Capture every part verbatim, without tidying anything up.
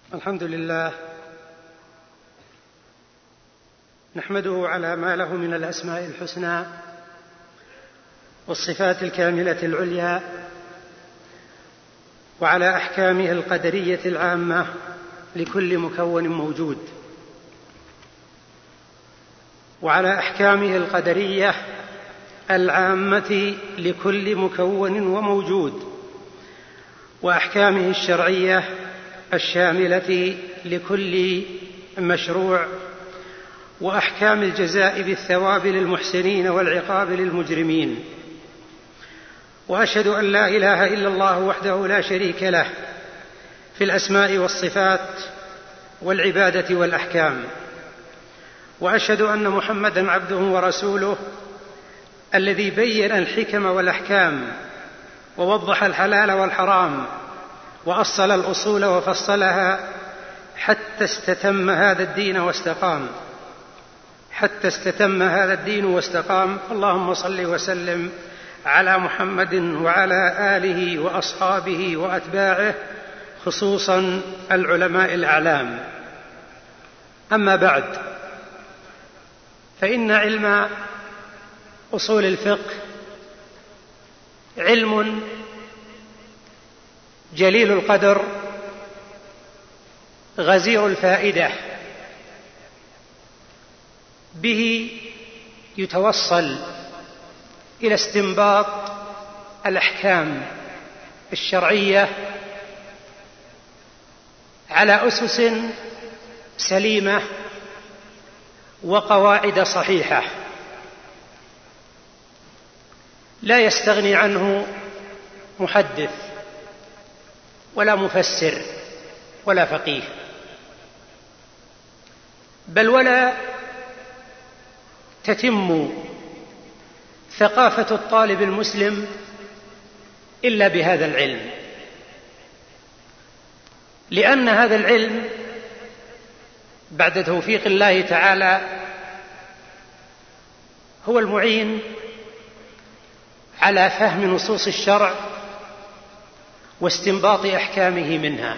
الحمد لله نحمده على ما له من الأسماء الحسنى والصفات الكاملة العليا، وعلى أحكامه القدرية العامة لكل مكون موجود، وعلى أحكامه القدرية العامة لكل مكون وموجود، وأحكامه الشرعية الشاملة لكل مشروع، وأحكام الجزاء بالثواب للمحسنين والعقاب للمجرمين. وأشهد أن لا إله إلا الله وحده لا شريك له في الأسماء والصفات والعبادة والأحكام، وأشهد أن محمدًا عبده ورسوله الذي بين الحكم والأحكام ووضح الحلال والحرام وأصل الأصول وفصلها حتى استتم هذا الدين واستقام حتى استتم هذا الدين واستقام. اللهم صل وسلم على محمد وعلى آله وأصحابه وأتباعه، خصوصا العلماء الأعلام. أما بعد، فإن علم أصول الفقه علم جليل القدر غزير الفائدة، به يتوصل إلى استنباط الأحكام الشرعية على أسس سليمة وقواعد صحيحة لا يستغني عنه محدث ولا مفسر ولا فقيه، بل ولا تتم ثقافة الطالب المسلم إلا بهذا العلم، لأن هذا العلم بعد توفيق الله تعالى هو المعين على فهم نصوص الشرع واستنباط أحكامه منها.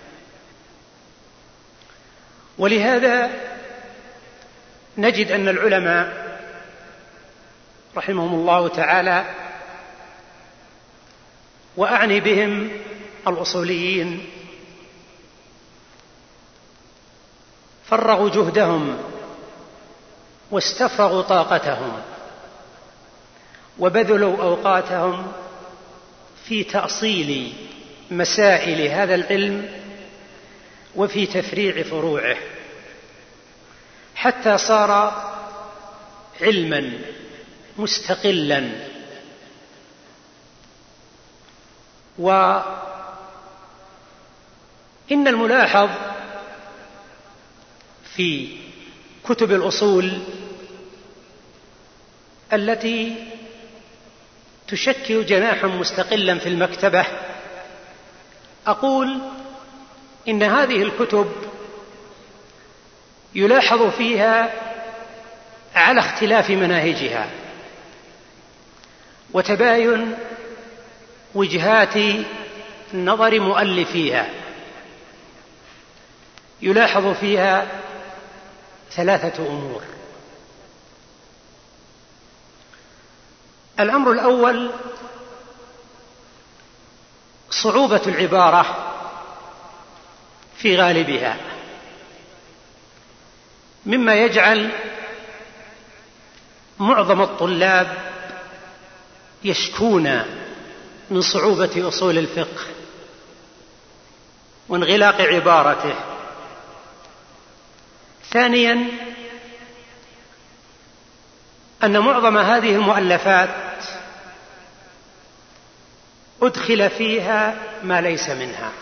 ولهذا نجد أن العلماء رحمهم الله تعالى، وأعني بهم الأصوليين، فرغوا جهدهم واستفرغوا طاقتهم وبذلوا أوقاتهم في تأصيل مسائل هذا العلم وفي تفريع فروعه، حتى صار علما مستقلا. وإن الملاحظ في كتب الأصول التي تشكل جناحا مستقلا في المكتبة، أقول إن هذه الكتب يلاحظ فيها على اختلاف مناهجها وتباين وجهات نظر مؤلفيها. يلاحظ فيها ثلاثة أمور. الأمر الأول صعوبة العبارة في غالبها، مما يجعل معظم الطلاب يشكون من صعوبة أصول الفقه وانغلاق عبارته. ثانيا، أن معظم هذه المؤلفات أدخل فيها ما ليس منها،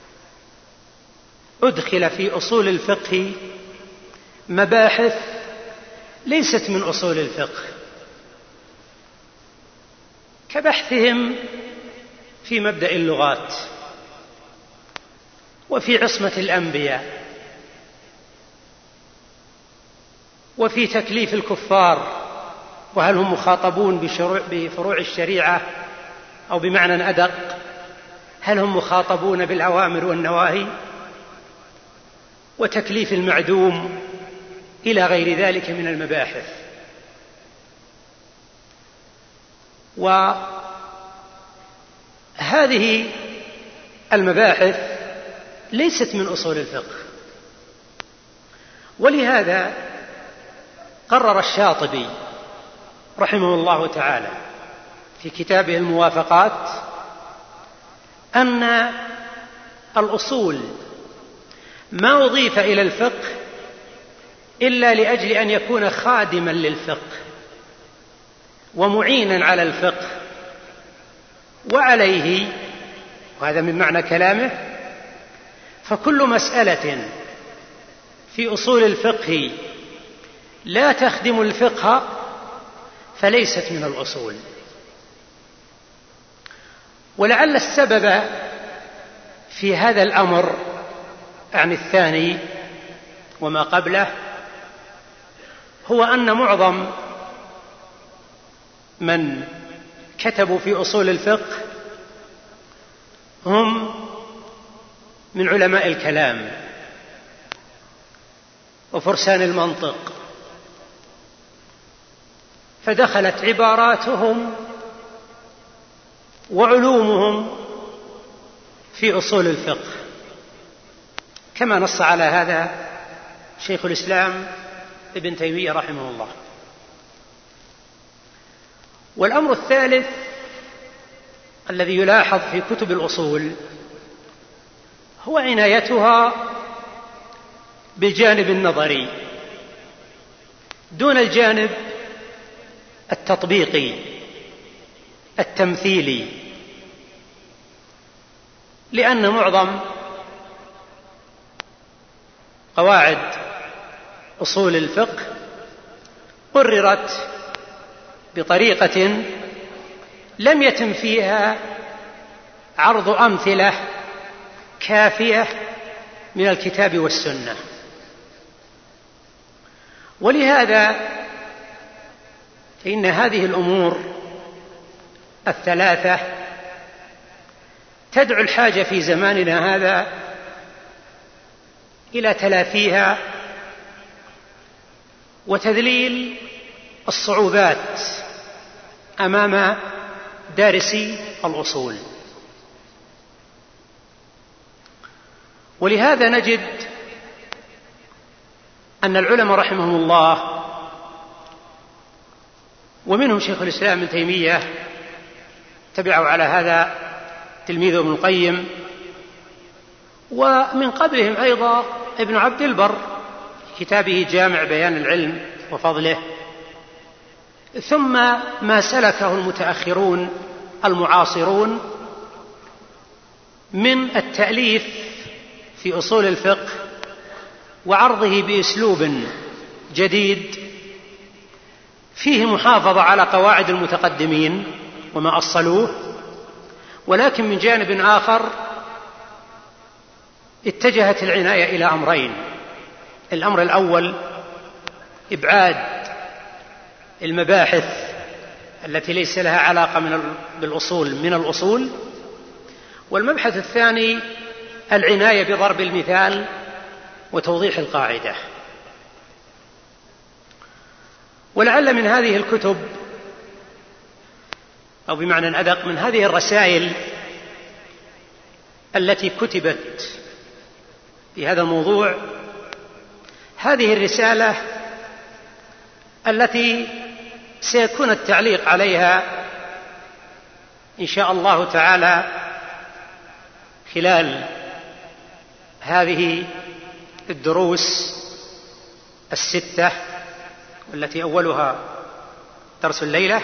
أدخل في أصول الفقه مباحث ليست من أصول الفقه، كبحثهم في مبدأ اللغات وفي عصمة الأنبياء وفي تكليف الكفار، وهل هم مخاطبون بفروع الشريعة، أو بمعنى أدق هل هم مخاطبون بالأوامر والنواهي، وتكليف المعدوم إلى غير ذلك من المباحث. وهذه المباحث ليست من أصول الفقه، ولهذا قرر الشاطبي رحمه الله تعالى في كتابه الموافقات أن الأصول ما أضيف إلى الفقه إلا لأجل أن يكون خادما للفقه ومعينا على الفقه، وعليه، وهذا من معنى كلامه، فكل مسألة في أصول الفقه لا تخدم الفقه فليست من الأصول. ولعل السبب في هذا الأمر عن الثاني وما قبله هو أن معظم من كتبوا في أصول الفقه هم من علماء الكلام وفرسان المنطق، فدخلت عباراتهم وعلومهم في أصول الفقه، كما نص على هذا شيخ الإسلام ابن تيمية رحمه الله. والأمر الثالث الذي يلاحظ في كتب الأصول هو عنايتها بالجانب النظري دون الجانب التطبيقي التمثيلي، لأن معظم قواعد أصول الفقه قررت بطريقة لم يتم فيها عرض أمثلة كافية من الكتاب والسنة. ولهذا فإن هذه الأمور الثلاثة تدعو الحاجة في زماننا هذا إلى تلافيها وتذليل الصعوبات أمام دارسي الأصول. ولهذا نجد أن العلماء رحمهم الله ومنهم شيخ الإسلام ابن تيمية تبعوا على هذا تلميذه ابن القيم، ومن قبلهم أيضا ابن عبد البر في كتابه جامع بيان العلم وفضله، ثم ما سلكه المتأخرون المعاصرون من التأليف في أصول الفقه وعرضه بأسلوب جديد فيه محافظة على قواعد المتقدمين وما أصلوه، ولكن من جانب آخر اتجهت العناية إلى أمرين: الأمر الأول إبعاد المباحث التي ليس لها علاقة من بالأصول من الأصول، والمبحث الثاني العناية بضرب المثال وتوضيح القاعدة. ولعل من هذه الكتب، أو بمعنى أدق من هذه الرسائل التي كتبت في هذا الموضوع، هذه الرسالة التي سيكون التعليق عليها إن شاء الله تعالى خلال هذه الدروس الستة والتي أولها درس الليلة.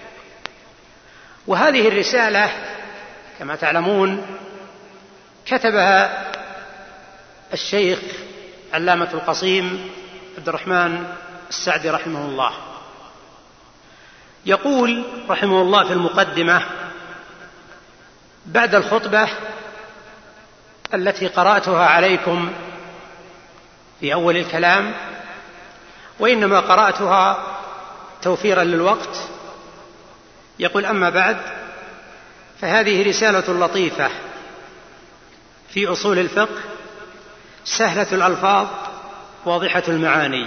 وهذه الرسالة كما تعلمون كتبها الشيخ علامة القصيم عبد الرحمن السعدي رحمه الله. يقول رحمه الله في المقدمة بعد الخطبة التي قرأتها عليكم في أول الكلام، وإنما قرأتها توفيرا للوقت، يقول: أما بعد، فهذه رسالة لطيفة في أصول الفقه سهلة الألفاظ واضحة المعاني،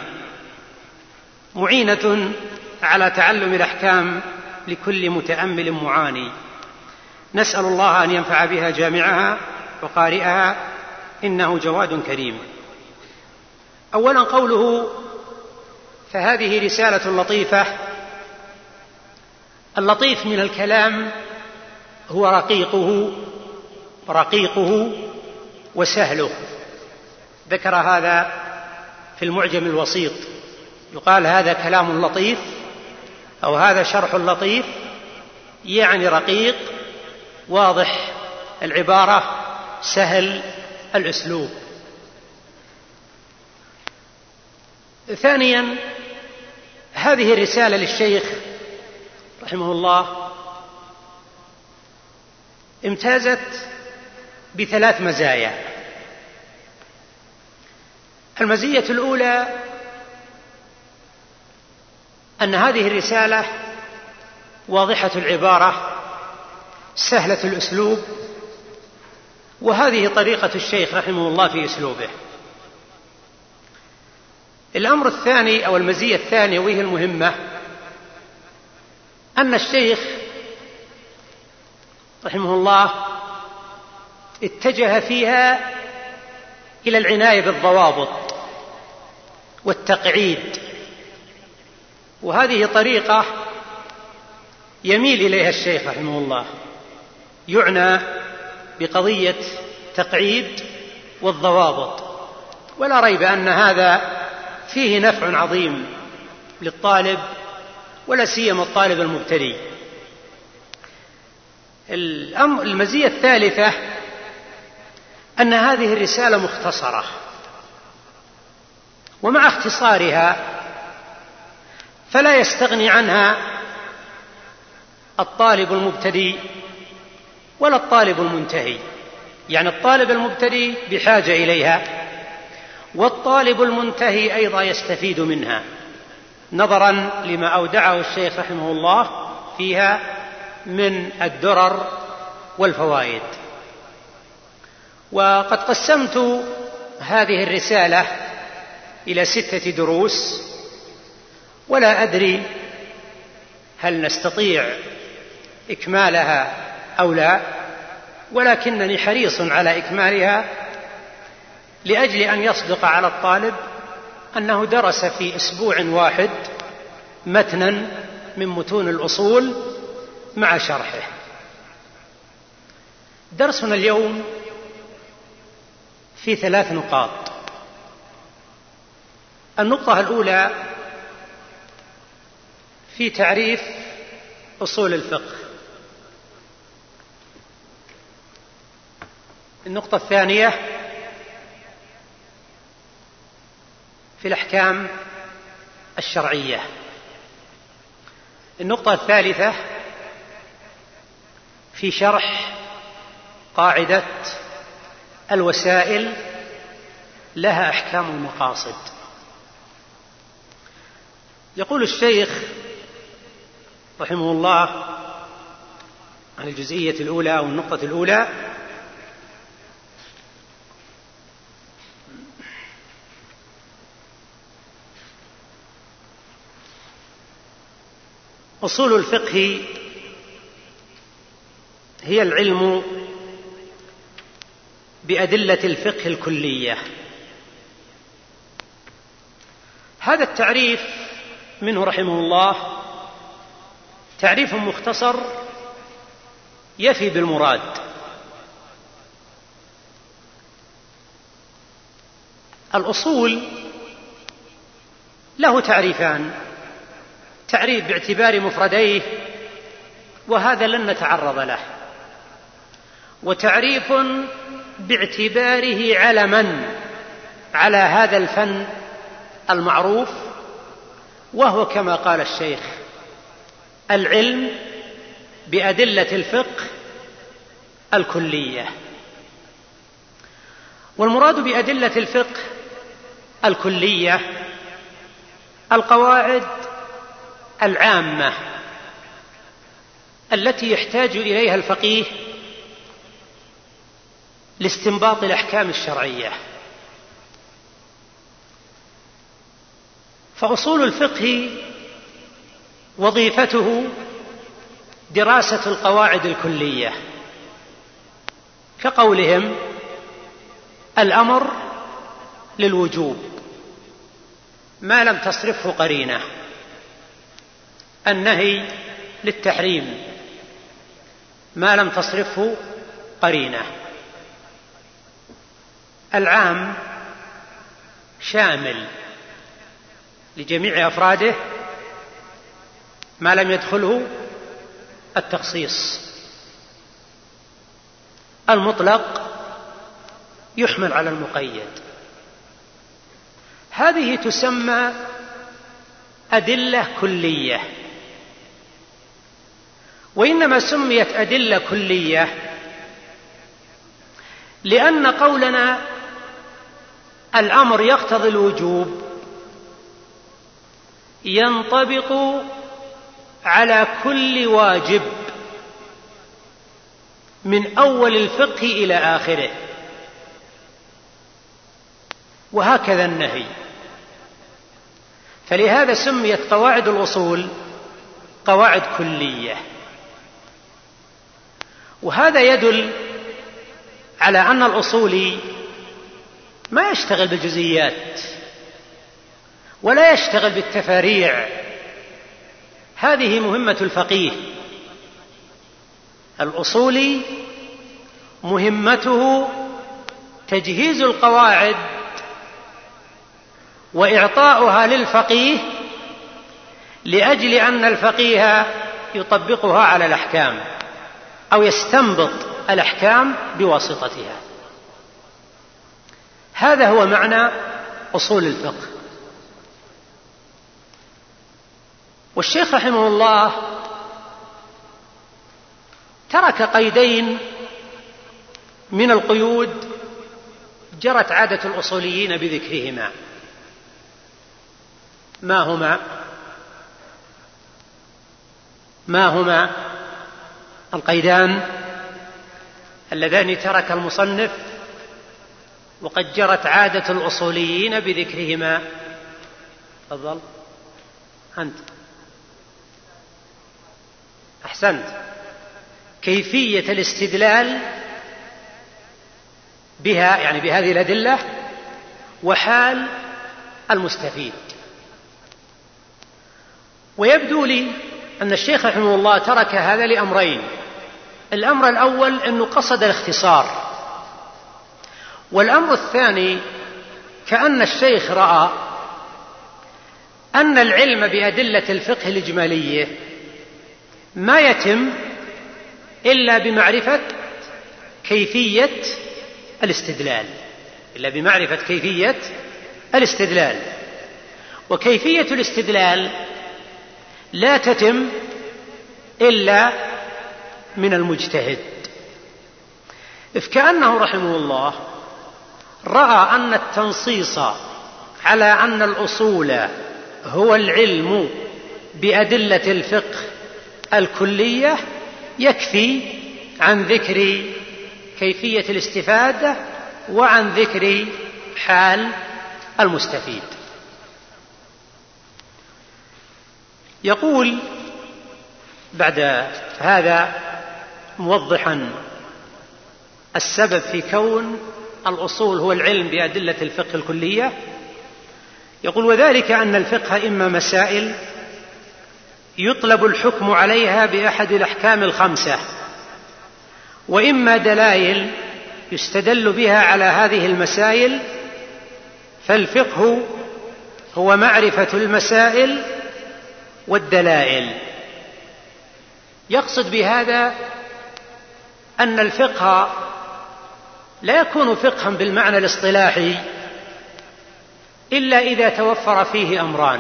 معينة على تعلم الأحكام لكل متأمل معاني. نسأل الله أن ينفع بها جامعها وقارئها، إنه جواد كريم. أولا قوله فهذه رسالة لطيفة. اللطيف من الكلام هو رقيقه رقيقه وسهله، ذكر هذا في المعجم الوسيط، يقال هذا كلام لطيف أو هذا شرح لطيف، يعني رقيق واضح العبارة سهل الأسلوب. ثانيا هذه الرسالة للشيخ رحمه الله امتازت بثلاث مزايا. المزية الأولى أن هذه الرسالة واضحة العبارة سهلة الأسلوب، وهذه طريقة الشيخ رحمه الله في أسلوبه. الأمر الثاني أو المزية الثانية وهي المهمة أن الشيخ رحمه الله اتجه فيها إلى العناية بالضوابط والتقعيد، وهذه طريقة يميل إليها الشيخ رحمه الله، يعنى بقضية تقعيد والضوابط، ولا ريب أن هذا فيه نفع عظيم للطالب ولا سيما الطالب المبتدئ. المزية الثالثة أن هذه الرسالة مختصرة، ومع اختصارها فلا يستغني عنها الطالب المبتدئ ولا الطالب المنتهي، يعني الطالب المبتدئ بحاجة إليها، والطالب المنتهي أيضا يستفيد منها، نظرا لما أودعه الشيخ رحمه الله فيها من الدرر والفوائد. وقد قسمت هذه الرسالة إلى ستة دروس، ولا أدري هل نستطيع إكمالها أو لا، ولكنني حريص على إكمالها لأجل أن يصدق على الطالب أنه درس في أسبوع واحد متنا من متون الأصول مع شرحه. درسنا اليوم في ثلاث نقاط. النقطة الأولى في تعريف أصول الفقه. النقطة الثانية في الأحكام الشرعية. النقطة الثالثة في شرح قاعدة الوسائل لها أحكام المقاصد. يقول الشيخ رحمه الله عن الجزئية الأولى أو النقطة الأولى: أصول الفقه هي العلم بأدلة الفقه الكلية. هذا التعريف منه رحمه الله تعريف مختصر يفي بالمراد. الأصول له تعريفان: تعريف باعتبار مفرديه وهذا لن نتعرض له، وتعريف باعتباره علما على هذا الفن المعروف، وهو كما قال الشيخ: العلم بأدلة الفقه الكلية. والمراد بأدلة الفقه الكلية القواعد العامة التي يحتاج إليها الفقيه لاستنباط الأحكام الشرعية. فأصول الفقه وظيفته دراسة القواعد الكلية، كقولهم الأمر للوجوب ما لم تصرفه قرينة، النهي للتحريم ما لم تصرفه قرينة. العام شامل لجميع أفراده ما لم يدخله التخصيص، المطلق يحمل على المقيد. هذه تسمى أدلة كلية، وإنما سميت أدلة كلية لأن قولنا الأمر يقتضي الوجوب ينطبق على كل واجب من أول الفقه إلى آخره، وهكذا النهي. فلهذا سميت قواعد الأصول قواعد كلية، وهذا يدل على أن الأصولي ما يشتغل بالجزئيات ولا يشتغل بالتفاريع، هذه مهمة الفقيه. الأصولي مهمته تجهيز القواعد وإعطاؤها للفقيه لأجل أن الفقيه يطبقها على الأحكام أو يستنبط الأحكام بواسطتها. هذا هو معنى أصول الفقه. والشيخ رحمه الله ترك قيدين من القيود جرت عادة الأصوليين بذكرهما. ما هما؟ ما هما القيدان اللذان ترك المصنف وقد جرت عادة الأصوليين بذكرهما؟ تفضل أنت. أحسنت. كيفية الاستدلال بها، يعني بهذه الأدلة، وحال المستفيد. ويبدو لي أن الشيخ رحمه الله ترك هذا لأمرين. الأمر الأول أنه قصد الاختصار، والأمر الثاني كأن الشيخ رأى أن العلم بأدلة الفقه الإجمالية ما يتم إلا بمعرفة كيفية الاستدلال إلا بمعرفة كيفية الاستدلال وكيفية الاستدلال لا تتم إلا من المجتهد. إذ كأنه رحمه الله رأى أن التنصيص على أن الأصول هو العلم بأدلة الفقه الكلية يكفي عن ذكر كيفية الاستفادة وعن ذكر حال المستفيد. يقول بعد هذا موضحا السبب في كون الأصول هو العلم بأدلة الفقه الكلية، يقول: وذلك أن الفقه إما مسائل يطلب الحكم عليها بأحد الأحكام الخمسة، وإما دلائل يستدل بها على هذه المسائل. فالفقه هو معرفة المسائل والدلائل. يقصد بهذا أن الفقه لا يكون فقها بالمعنى الاصطلاحي إلا إذا توفر فيه أمران: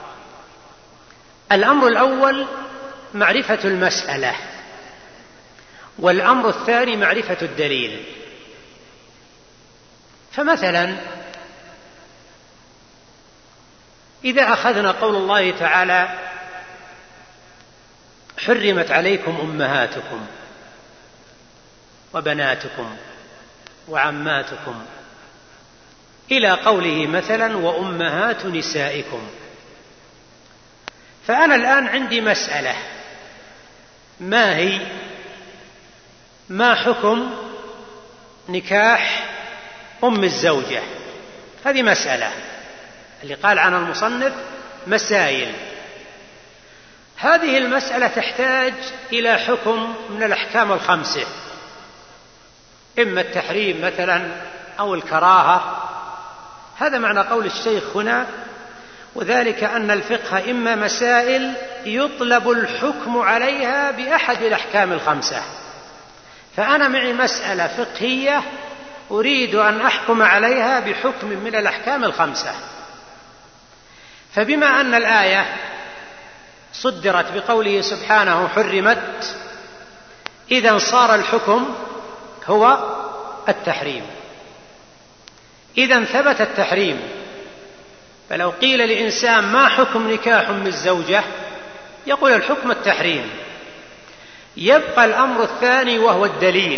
الأمر الأول معرفة المسألة، والأمر الثاني معرفة الدليل. فمثلا إذا أخذنا قول الله تعالى: حرمت عليكم أمهاتكم وبناتكم وعماتكم، إلى قوله مثلا: وأمهات نسائكم، فأنا الآن عندي مسألة، ما هي؟ ما حكم نكاح أم الزوجة؟ هذه مسألة اللي قال عنها المصنف مسائل. هذه المسألة تحتاج إلى حكم من الأحكام الخمسة، إما التحريم مثلا أو الكراهة. هذا معنى قول الشيخ هنا، وذلك أن الفقه إما مسائل يطلب الحكم عليها بأحد الأحكام الخمسة. فأنا معي مسألة فقهية أريد أن أحكم عليها بحكم من الأحكام الخمسة. فبما أن الآية صدرت بقوله سبحانه حرمت، إذن صار الحكم هو التحريم، إذن ثبت التحريم. فلو قيل لإنسان ما حكم نكاح أم الزوجة؟ يقول الحكم التحريم. يبقى الأمر الثاني وهو الدليل.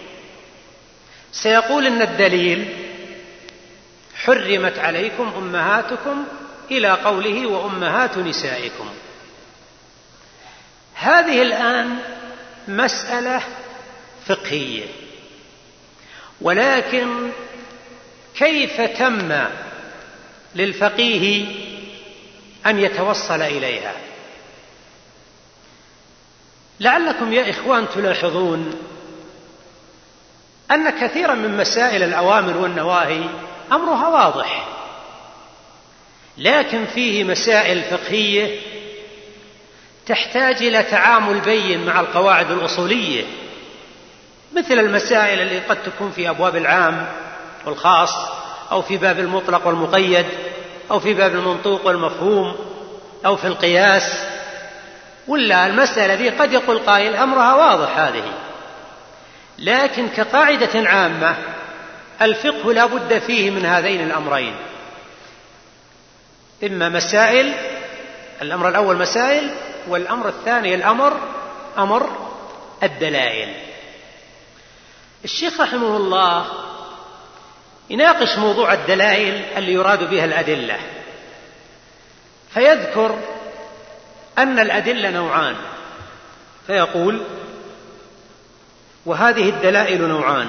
سيقول إن الدليل حرمت عليكم أمهاتكم إلى قوله وأمهات نسائكم. هذه الآن مسألة فقهية، ولكن كيف تم للفقيه أن يتوصل إليها؟ لعلكم يا إخوان تلاحظون أن كثيرا من مسائل الأوامر والنواهي أمرها واضح، لكن فيه مسائل فقهية تحتاج إلى تعامل بين مع القواعد الأصولية، مثل المسائل اللي قد تكون في أبواب العام والخاص، أو في باب المطلق والمقيد، أو في باب المنطوق والمفهوم، أو في القياس. ولا المسألة دي قد يقول قائل أمرها واضح هذه، لكن كقاعدة عامة الفقه لا بد فيه من هذين الأمرين، إما مسائل، الأمر الأول مسائل، والأمر الثاني الأمر أمر الدلائل. الشيخ رحمه الله يناقش موضوع الدلائل اللي يراد بها الأدلة، فيذكر أن الأدلة نوعان، فيقول وهذه الدلائل نوعان: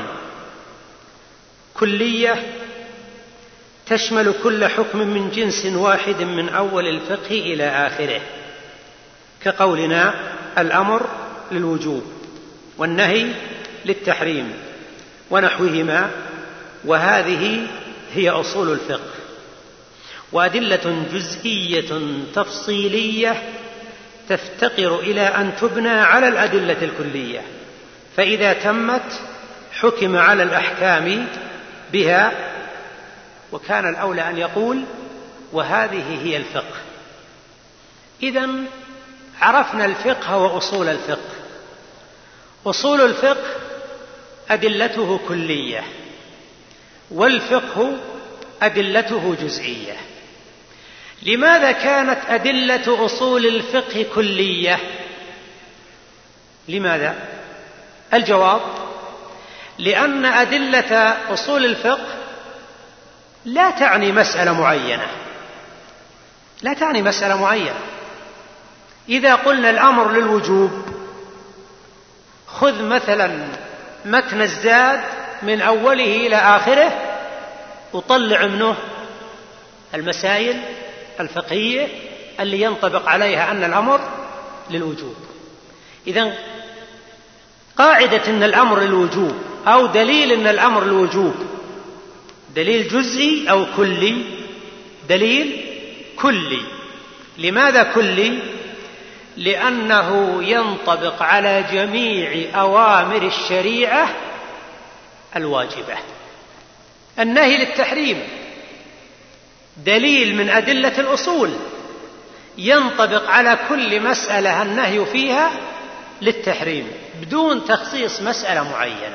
كلية تشمل كل حكم من جنس واحد من أول الفقه إلى آخره، كقولنا الأمر للوجوب والنهي للتحريم ونحوهما، وهذه هي أصول الفقه. وأدلة جزئية تفصيلية تفتقر إلى أن تبنى على الأدلة الكلية، فإذا تمت حكم على الأحكام بها. وكان الأولى أن يقول وهذه هي الفقه. إذن عرفنا الفقه وأصول الفقه. أصول الفقه أدلته كلية، والفقه أدلته جزئية. لماذا كانت أدلة أصول الفقه كلية؟ لماذا؟ الجواب: لأن أدلة أصول الفقه لا تعني مسألة معينة، لا تعني مسألة معينة. إذا قلنا الأمر للوجوب، خذ مثلا متن الزاد من أوله إلى آخره وطلع منه المسائل الفقهية اللي ينطبق عليها أن الأمر للوجوب. إذن قاعدة أن الأمر للوجوب أو دليل أن الأمر للوجوب دليل جزئي أو كلي؟ دليل كلي. لماذا كلي؟ لأنه ينطبق على جميع أوامر الشريعة الواجبة. النهي للتحريم دليل من أدلة الأصول، ينطبق على كل مسألة النهي فيها للتحريم بدون تخصيص مسألة معينة.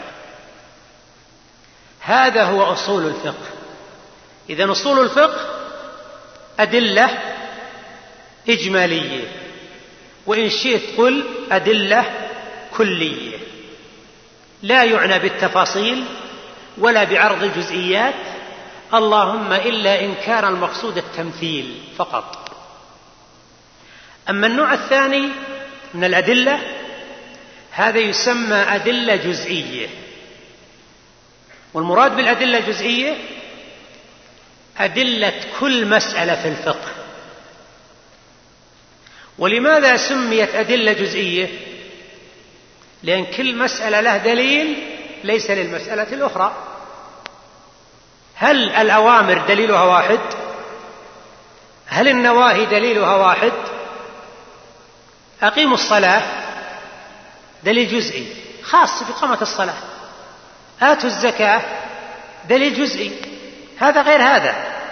هذا هو أصول الفقه. إذن أصول الفقه أدلة إجمالية، وإن شئت قل أدلة كلية، لا يعنى بالتفاصيل ولا بعرض الجزئيات، اللهم إلا إن كان المقصود التمثيل فقط. أما النوع الثاني من الأدلة هذا يسمى أدلة جزئية. والمراد بالأدلة الجزئية أدلة كل مسألة في الفقه. ولماذا سميت أدلة جزئية؟ لأن كل مسألة له دليل ليس للمسألة الأخرى. هل الأوامر دليلها واحد؟ هل النواهي دليلها واحد؟ أقيموا الصلاة دليل جزئي خاص بإقامة الصلاة. آتوا الزكاة دليل جزئي، هذا غير هذا.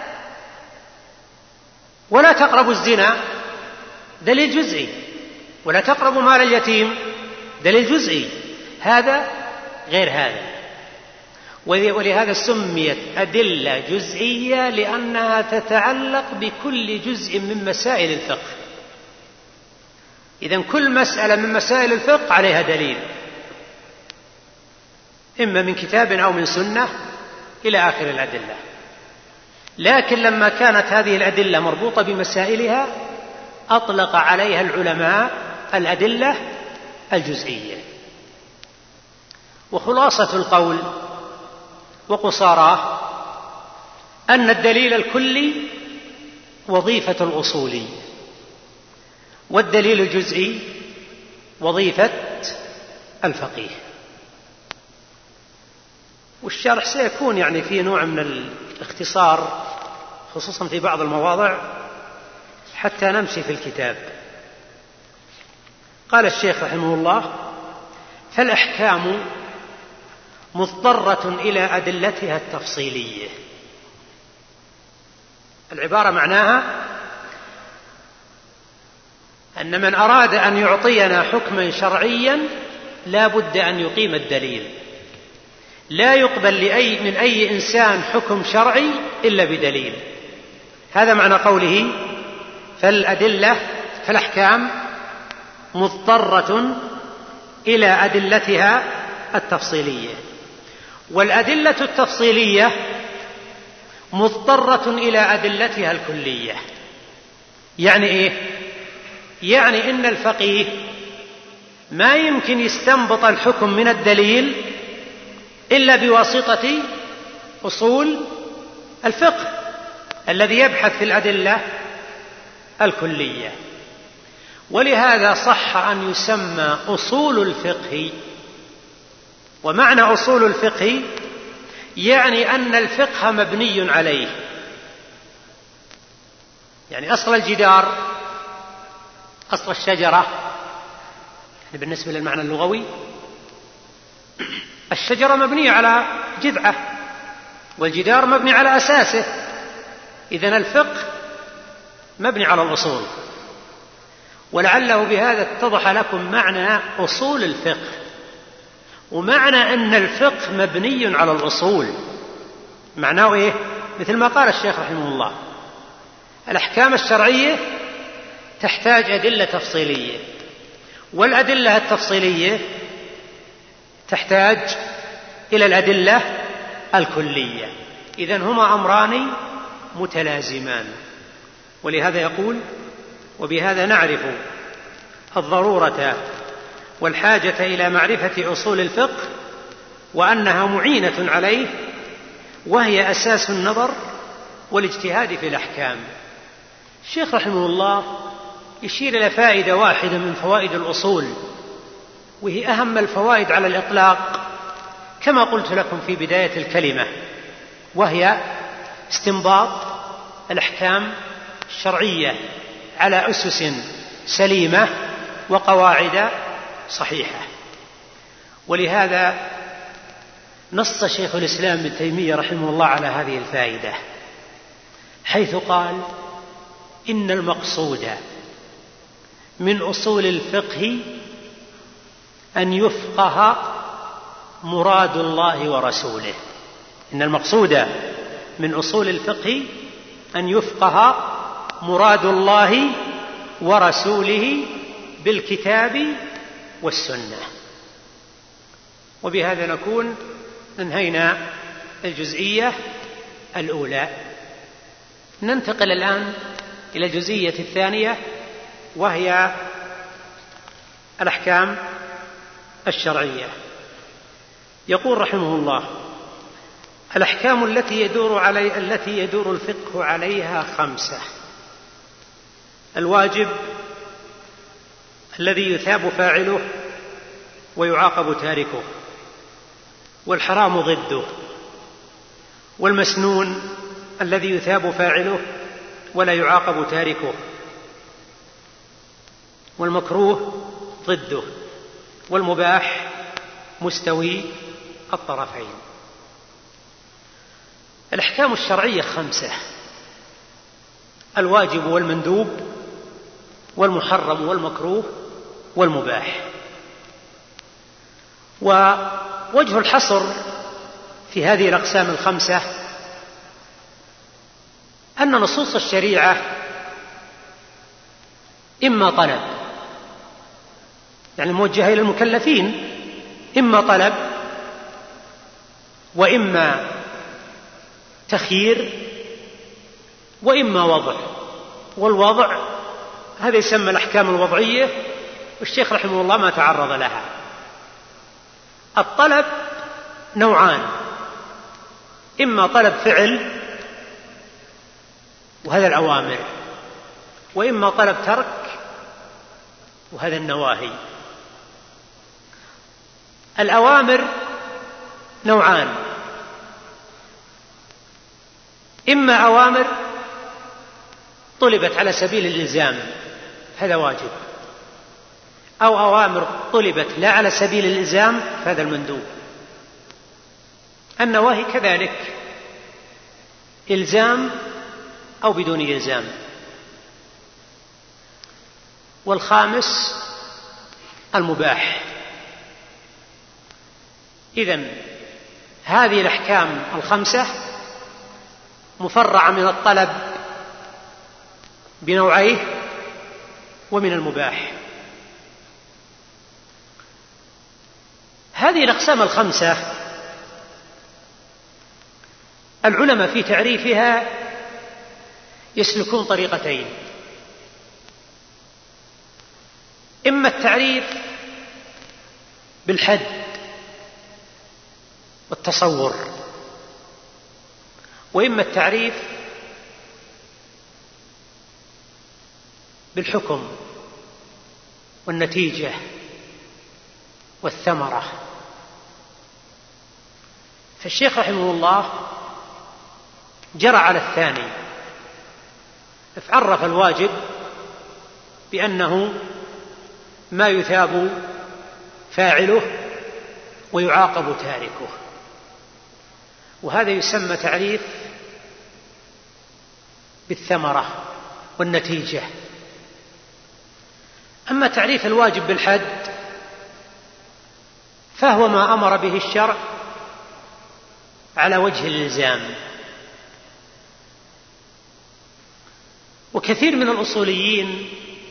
ولا تقربوا الزنا دليل جزئي، ولا تقربوا مال اليتيم دليل جزئي، هذا غير هذا. ولهذا سميت أدلة جزئية لأنها تتعلق بكل جزء من مسائل الفقه. إذن كل مسألة من مسائل الفقه عليها دليل، إما من كتاب أو من سنة إلى آخر الأدلة. لكن لما كانت هذه الأدلة مربوطة بمسائلها أطلق عليها العلماء الأدلة الجزئية. وخلاصة القول وقصاراه أن الدليل الكلي وظيفة الأصولي، والدليل الجزئي وظيفة الفقيه. والشرح سيكون يعني فيه نوع من الاختصار خصوصا في بعض المواضع حتى نمشي في الكتاب. قال الشيخ رحمه الله: فالأحكام مضطرة إلى أدلتها التفصيلية. العبارة معناها أن من أراد أن يعطينا حكما شرعيا لا بد أن يقيم الدليل. لا يقبل لأي من أي إنسان حكم شرعي إلا بدليل. هذا معنى قوله فالأدلة فالأحكام مضطرة إلى أدلتها التفصيلية. والأدلة التفصيلية مضطرة إلى أدلتها الكلية. يعني إيه؟ يعني إن الفقيه ما يمكن يستنبط الحكم من الدليل إلا بواسطة أصول الفقه الذي يبحث في الأدلة الكلية. ولهذا صح أن يسمى أصول الفقه. ومعنى أصول الفقه يعني أن الفقه مبني عليه. يعني أصل الجدار، أصل الشجرة بالنسبة للمعنى اللغوي، الشجرة مبنية على جذعه والجدار مبني على أساسه. إذن الفقه مبني على الأصول. ولعله بهذا اتضح لكم معنى أصول الفقه، ومعنى أن الفقه مبني على الأصول معناه إيه؟ مثل ما قال الشيخ رحمه الله: الأحكام الشرعية تحتاج أدلة تفصيلية، والأدلة التفصيلية تحتاج إلى الأدلة الكلية. إذن هما أمران متلازمان. ولهذا يقول: وبهذا نعرف الضرورة والحاجة إلى معرفة أصول الفقه وأنها معينة عليه، وهي أساس النظر والاجتهاد في الأحكام. الشيخ رحمه الله يشير إلى فائدة واحدة من فوائد الأصول، وهي أهم الفوائد على الإطلاق كما قلت لكم في بداية الكلمة، وهي استنباط الأحكام الشرعية على أسس سليمة وقواعد صحيحة. ولهذا نص شيخ الإسلام ابن تيمية رحمه الله على هذه الفائدة، حيث قال: إن المقصود من أصول الفقه أن يفقه مراد الله ورسوله. إن المقصود من أصول الفقه أن يفقه مراد الله ورسوله بالكتاب والسنة. وبهذا نكون انهينا الجزئية الأولى. ننتقل الآن إلى الجزئية الثانية، وهي الأحكام الشرعية. يقول رحمه الله: الأحكام التي يدور علي التي يدور الفقه عليها خمسة: الواجب الذي يثاب فاعله ويعاقب تاركه، والحرام ضده، والمسنون الذي يثاب فاعله ولا يعاقب تاركه، والمكروه ضده، والمباح مستوي الطرفين. الأحكام الشرعية خمسة: الواجب والمندوب والمحرم والمكروه والمباح. ووجه الحصر في هذه الأقسام الخمسة أن نصوص الشريعة إما طلب، يعني موجهة إلى المكلفين، إما طلب وإما تخيير وإما وضع. والوضع هذا يسمى الأحكام الوضعية، والشيخ رحمه الله ما تعرض لها. الطلب نوعان: إما طلب فعل وهذا الأوامر، وإما طلب ترك وهذا النواهي. الأوامر نوعان: إما أوامر طلبت على سبيل الإلزام هذا واجب، أو أوامر طلبت لا على سبيل الإلزام فهذا المندوب. النواهي كذلك، إلزام أو بدون إلزام. والخامس المباح. إذن هذه الأحكام الخمسة مفرعة من الطلب بنوعيه ومن المباح. هذه الأقسام الخمسة العلماء في تعريفها يسلكون طريقتين: إما التعريف بالحد والتصور، وإما التعريف بالحكم والنتيجة والثمرة. فالشيخ رحمه الله جرى على الثاني، فعرف الواجب بأنه ما يثاب فاعله ويعاقب تاركه، وهذا يسمى تعريف بالثمرة والنتيجة. أما تعريف الواجب بالحد فهو ما أمر به الشرع على وجه الإلزام. وكثير من الأصوليين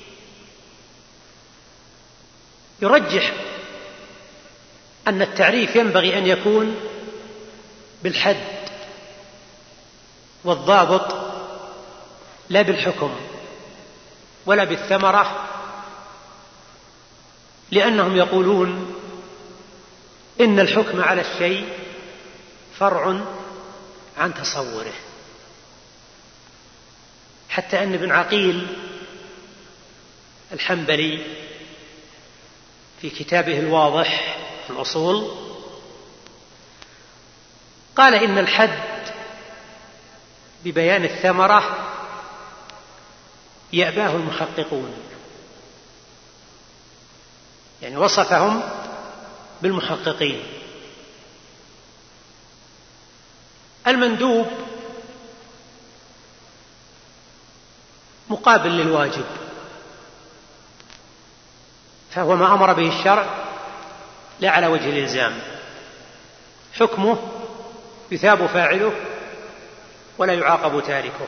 يرجح أن التعريف ينبغي أن يكون بالحد والضابط لا بالحكم ولا بالثمرة، لأنهم يقولون إن الحكم على الشيء فرع عن تصوره. حتى أن ابن عقيل الحنبلي في كتابه الواضح في الأصول قال إن الحد ببيان الثمرة يأباه المحققون، يعني وصفهم بالمحققين. المندوب مقابل للواجب، فهو ما أمر به الشرع لا على وجه الإلزام، حكمه يثاب فاعله ولا يعاقب تاركه.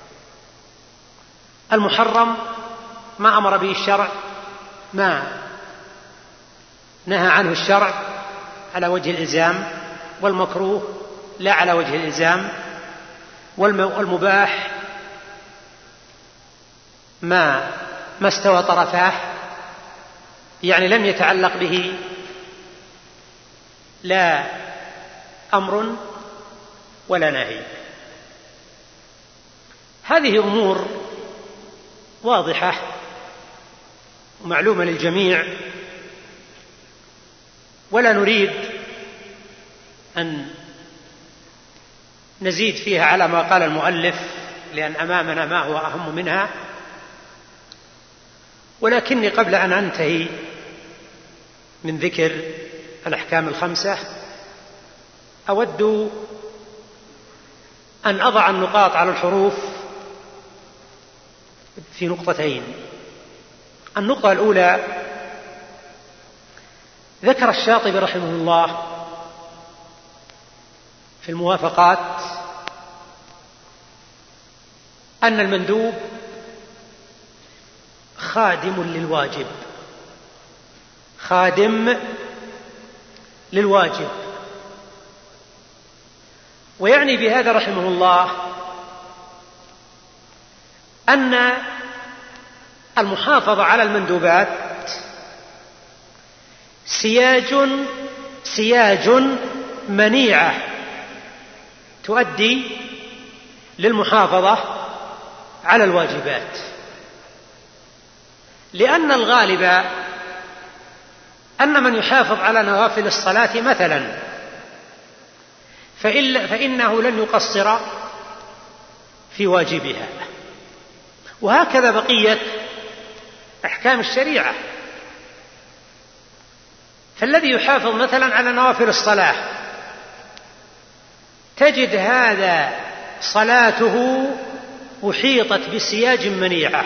المحرم ما أمر به الشرع، ما نهى عنه الشرع على وجه الإلزام، والمكروه لا على وجه الإلزام. والمباح ما ما استوى طرفاه، يعني لم يتعلق به لا أمر ولا نهي. هذه أمور واضحة ومعلومة للجميع، ولا نريد أن نزيد فيها على ما قال المؤلف، لأن أمامنا ما هو أهم منها. ولكني قبل أن أنتهي من ذكر الأحكام الخمسة أود أن أضع النقاط على الحروف في نقطتين. النقطة الأولى، ذكر الشاطبي رحمه الله في الموافقات أن المندوب خادم للواجب، خادم للواجب، ويعني بهذا رحمه الله أن المحافظة على المندوبات سياج سياج منيعة تؤدي للمحافظة على الواجبات، لأن الغالب أن من يحافظ على نوافل الصلاة مثلا فإنه لن يقصر في واجبها، وهكذا بقية أحكام الشريعة. فالذي يحافظ مثلا على نوافل الصلاة تجد هذا صلاته أحيطت بسياج منيعة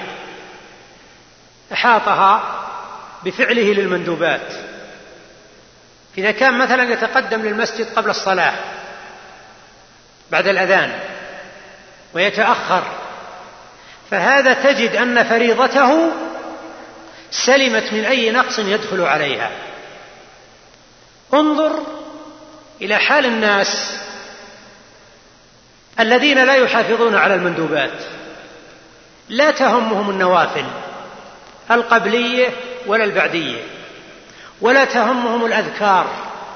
أحاطها بفعله للمندوبات. إذا كان مثلا يتقدم للمسجد قبل الصلاة بعد الأذان ويتأخر، فهذا تجد أن فريضته سلمت من أي نقص يدخل عليها. انظر إلى حال الناس الذين لا يحافظون على المندوبات، لا تهمهم النوافل القبلية ولا البعدية، ولا تهمهم الأذكار.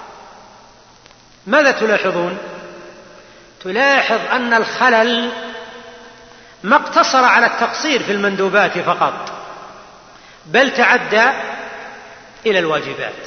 ماذا تلاحظون؟ تلاحظ أن الخلل ما اقتصر على التقصير في المندوبات فقط، بل تعدى إلى الواجبات.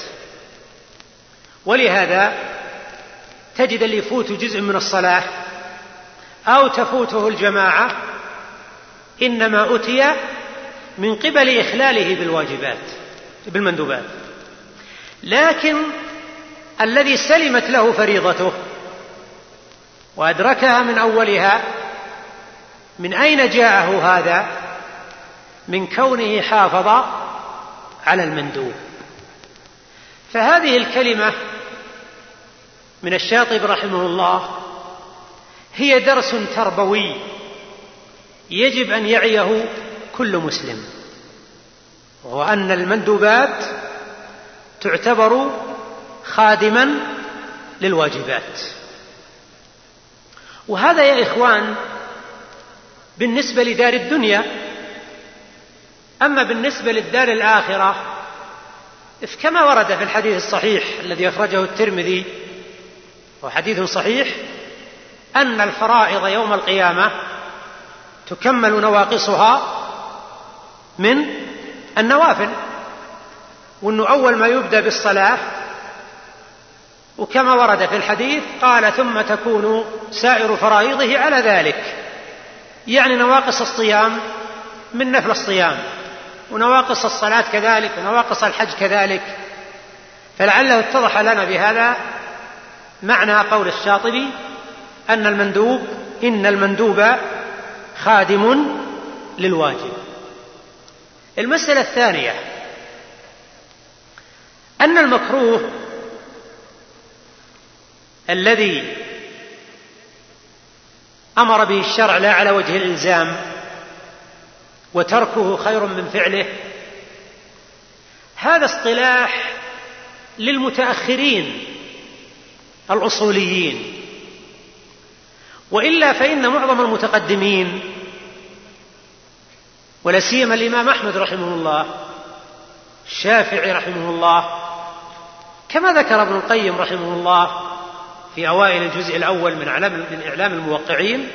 ولهذا تجد اللي يفوت جزء من الصلاة أو تفوته الجماعة إنما أتي من قبل إخلاله بالواجبات بالمندوبات. لكن الذي سلمت له فريضته وأدركها من أولها، من أين جاءه هذا؟ من كونه حافظ على المندوب. فهذه الكلمة من الشاطبي رحمه الله هي درس تربوي يجب أن يعيه كل مسلم، وهو أن المندوبات تعتبر خادما للواجبات. وهذا يا إخوان بالنسبة لدار الدنيا. أما بالنسبة للدار الآخرة كما ورد في الحديث الصحيح الذي أخرجه الترمذي وحديث صحيح أن الفرائض يوم القيامة تكمل نواقصها من النوافل، وأنه أول ما يبدأ بالصلاة، وكما ورد في الحديث قال ثم تكون سائر فرائضه على ذلك، يعني نواقص الصيام من نفل الصيام، ونواقص الصلاة كذلك، ونواقص الحج كذلك. فلعله اتضح لنا بهذا معنى قول الشاطبي أن المندوب إن المندوب خادم للواجب. المسألة الثانية أن المكروه الذي أمر به الشرع لا على وجه الإلزام وتركه خير من فعله، هذا اصطلاح للمتأخرين الأصوليين، وإلا فإن معظم المتقدمين ولا سيما الإمام أحمد رحمه الله، الشافعي رحمه الله، كما ذكر ابن القيم رحمه الله في أوائل الجزء الأول من إعلام الموقعين،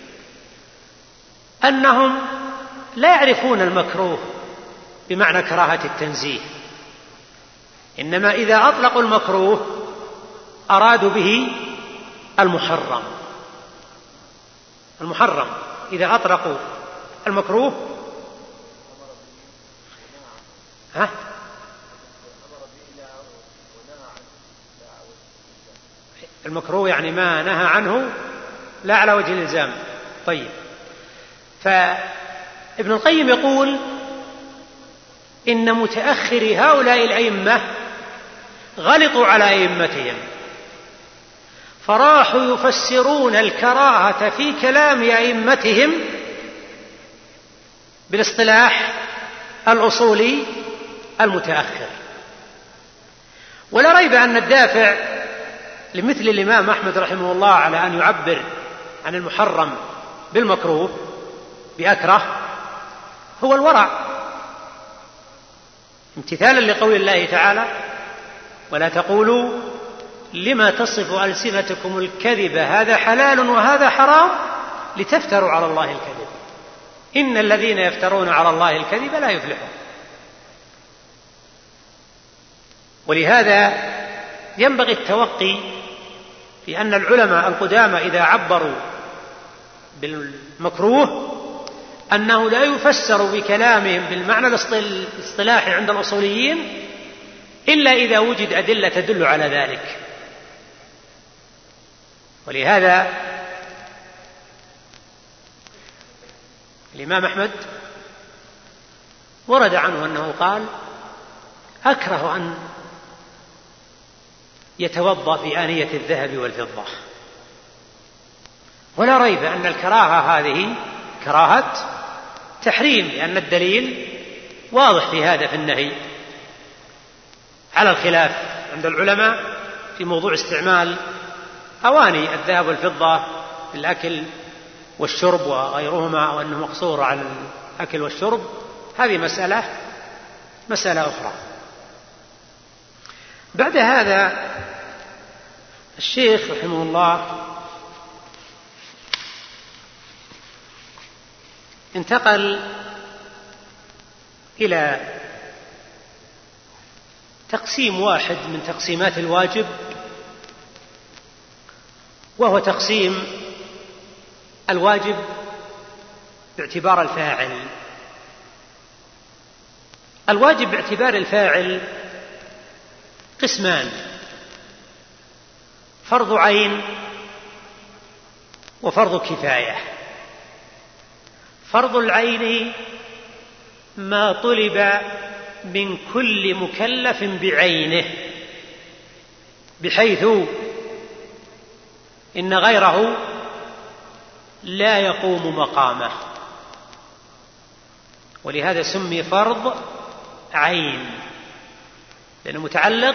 أنهم لا يعرفون المكروه بمعنى كراهة التنزيه، إنما إذا أطلقوا المكروه أرادوا به المحرم. المحرم إذا أطلقوا المكروه ها؟ المكروه يعني ما نهى عنه لا على وجه الإلزام. طيب، فابن القيم يقول إن متأخري هؤلاء الأئمة غلطوا على أئمتهم، فراحوا يفسرون الكراهة في كلام أئمتهم بالاصطلاح الأصولي المتأخر. ولا ريب أن الدافع لمثل الإمام أحمد رحمه الله على أن يعبر عن المحرم بالمكروه بأكره هو الورع، امتثالا لقول الله تعالى: ولا تقولوا لما تصف ألسنتكم الكذب هذا حلال وهذا حرام لتفتروا على الله الكذب إن الذين يفترون على الله الكذب لا يفلحون. ولهذا ينبغي التوقي في أن العلماء القدامى إذا عبروا بالمكروه أنه لا يفسر بكلامهم بالمعنى الاصطلاحي عند الأصوليين إلا إذا وجد أدلة تدل على ذلك. ولهذا الإمام أحمد ورد عنه أنه قال: أكره أن يتوضأ في آنية الذهب والفضة. ولا ريب أن الكراهة هذه كراهة تحريم، لأن الدليل واضح في هذا في النهي، على الخلاف عند العلماء في موضوع استعمال أواني الذهب والفضة في الأكل والشرب وغيرهما، أو أنه مقصور على الأكل والشرب، هذه مسألة مسألة أخرى. بعد هذا الشيخ رحمه الله انتقل إلى تقسيم واحد من تقسيمات الواجب، وهو تقسيم الواجب باعتبار الفاعل. الواجب باعتبار الفاعل قسمان: فرض عين وفرض كفاية. فرض العين ما طلب من كل مكلف بعينه، بحيث إن غيره لا يقوم مقامه، ولهذا سمي فرض عين، لأنه متعلق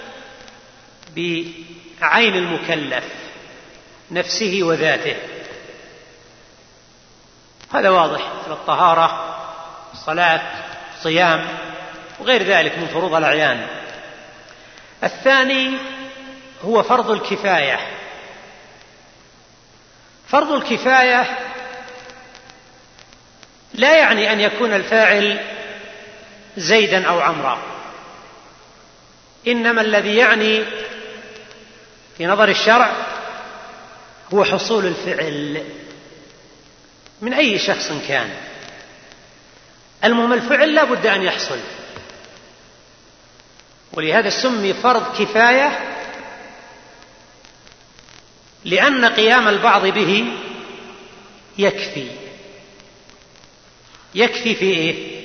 بعين المكلف نفسه وذاته. هذا واضح في الطهارة، الصلاة، الصيام وغير ذلك من فروض الأعيان. الثاني هو فرض الكفاية. فرض الكفاية لا يعني أن يكون الفاعل زيدا أو عمرا، إنما الذي يعني في نظر الشرع هو حصول الفعل من أي شخص كان. المهم الفعل لا بد أن يحصل، ولهذا سمي فرض كفاية، لأن قيام البعض به يكفي. يكفي في إيه؟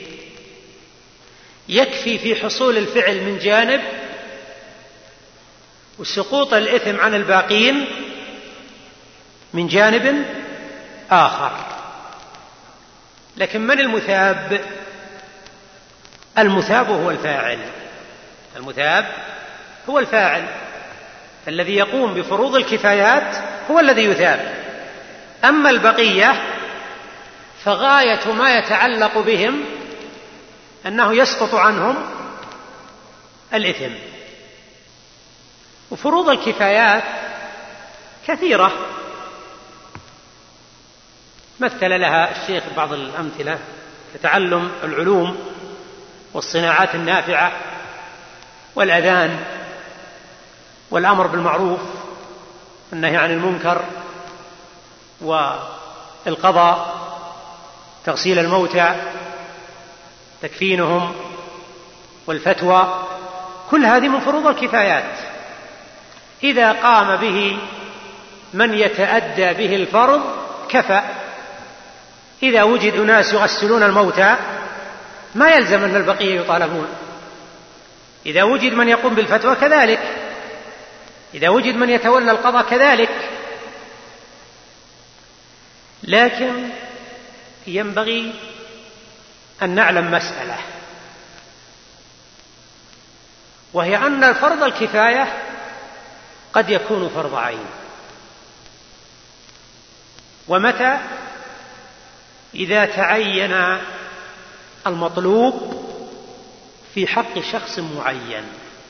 يكفي في حصول الفعل من جانب، وسقوط الإثم عن الباقين من جانب آخر. لكن من المثاب؟ المثاب هو الفاعل. المثاب هو الفاعل، فالذي يقوم بفروض الكفايات هو الذي يثاب. أما البقية فغاية ما يتعلق بهم أنه يسقط عنهم الإثم. وفروض الكفايات كثيرة مثل لها الشيخ بعض الأمثلة كتعلم العلوم والصناعات النافعة والأذان والأمر بالمعروف والنهي عن المنكر والقضاء، تغسيل الموتى، تكفينهم، والفتوى، كل هذه من فروض الكفايات. إذا قام به من يتأدى به الفرض كفى. إذا وجد أناس يغسلون الموتى ما يلزم أن البقية يطالبون. إذا وجد من يقوم بالفتوى كذلك، إذا وجد من يتولى القضاء كذلك. لكن ينبغي أن نعلم مسألة، وهي أن الفرض الكفاية قد يكون فرض عين. ومتى؟ إذا تعين المطلوب في حق شخص معين.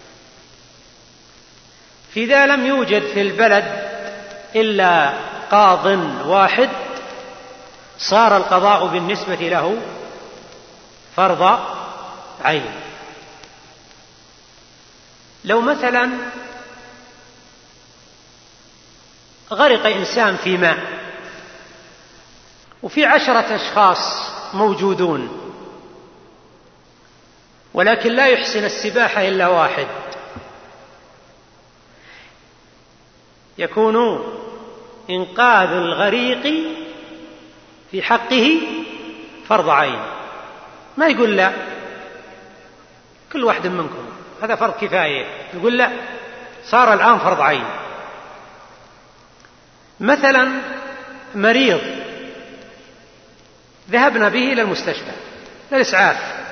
فإذا لم يوجد في البلد إلا قاض واحد صار القضاء بالنسبة له فرض عين. لو مثلا غرق إنسان في ماء وفي عشرة أشخاص موجودون ولكن لا يحسن السباحة إلا واحد، يكون إنقاذ الغريق في حقه فرض عين. ما يقول لا كل واحد منكم هذا فرض كفاية، يقول لا صار الآن فرض عين. مثلا مريض ذهبنا به إلى المستشفى للإسعاف،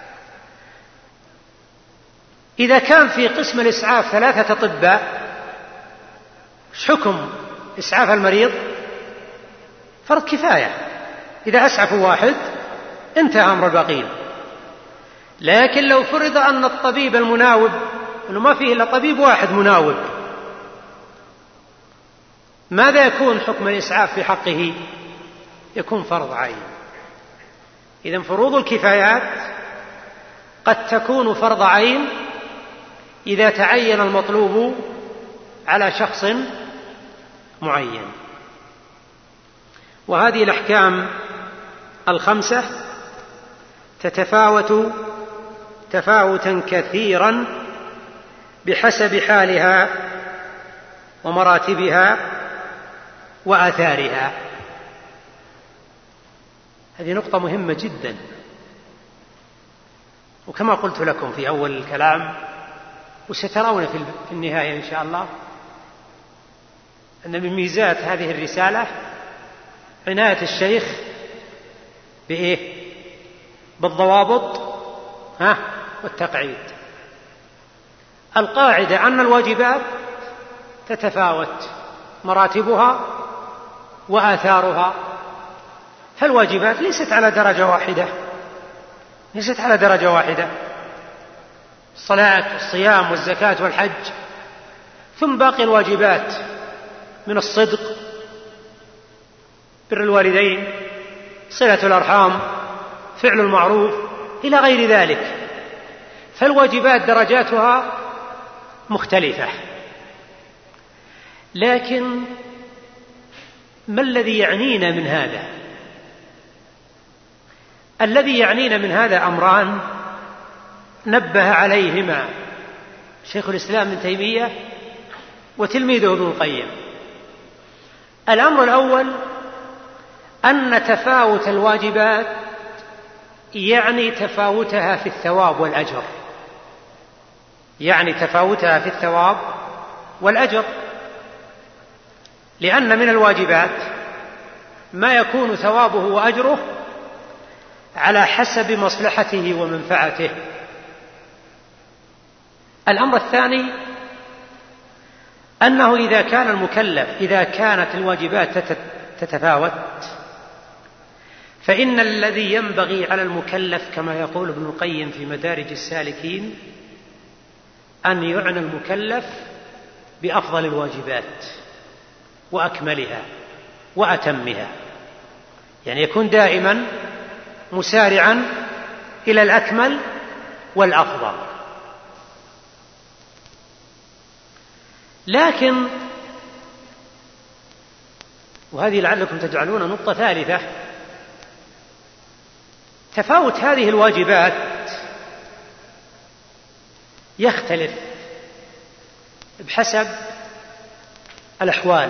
إذا كان في قسم الإسعاف ثلاثة أطباء ايش حكم إسعاف المريض؟ فرض كفاية، إذا أسعفوا واحد انتهى أمر الباقين. لكن لو فرض أن الطبيب المناوب أنه ما فيه إلا طبيب واحد مناوب، ماذا يكون حكم الإسعاف في حقه؟ يكون فرض عين. إذن فروض الكفايات قد تكون فرض عين إذا تعين المطلوب على شخص معين. وهذه الأحكام الخمسة تتفاوت تفاوتا كثيرا بحسب حالها ومراتبها وآثارها. هذه نقطة مهمة جدا. وكما قلت لكم في أول الكلام وسترون في النهاية إن شاء الله أن من ميزات هذه الرسالة عناية الشيخ بإيه؟ بالضوابط ها والتقعيد. القاعدة أن الواجبات تتفاوت مراتبها وآثارها، فالواجبات ليست على درجة واحدة، ليست على درجة واحدة، الصلاة والصيام والزكاة والحج، ثم باقي الواجبات من الصدق، بر الوالدين، صلة الأرحام، فعل المعروف، إلى غير ذلك. فالواجبات درجاتها مختلفة. لكن ما الذي يعنينا من هذا؟ الذي يعنينا من هذا أمران نبه عليهما شيخ الإسلام ابن تيمية وتلميذه ابن القيم. الأمر الأول أن تفاوت الواجبات يعني تفاوتها في الثواب والأجر، يعني تفاوتها في الثواب والأجر، لأن من الواجبات ما يكون ثوابه وأجره على حسب مصلحته ومنفعته. الأمر الثاني أنه إذا كان المكلف إذا كانت الواجبات تتفاوت فإن الذي ينبغي على المكلف كما يقول ابن القيم في مدارج السالكين أن يعنى المكلف بأفضل الواجبات وأكملها وأتمها، يعني يكون دائما مسارعا إلى الأكمل والأفضل. لكن وهذه لعلكم تجعلون نقطة ثالثة، تفاوت هذه الواجبات يختلف بحسب الأحوال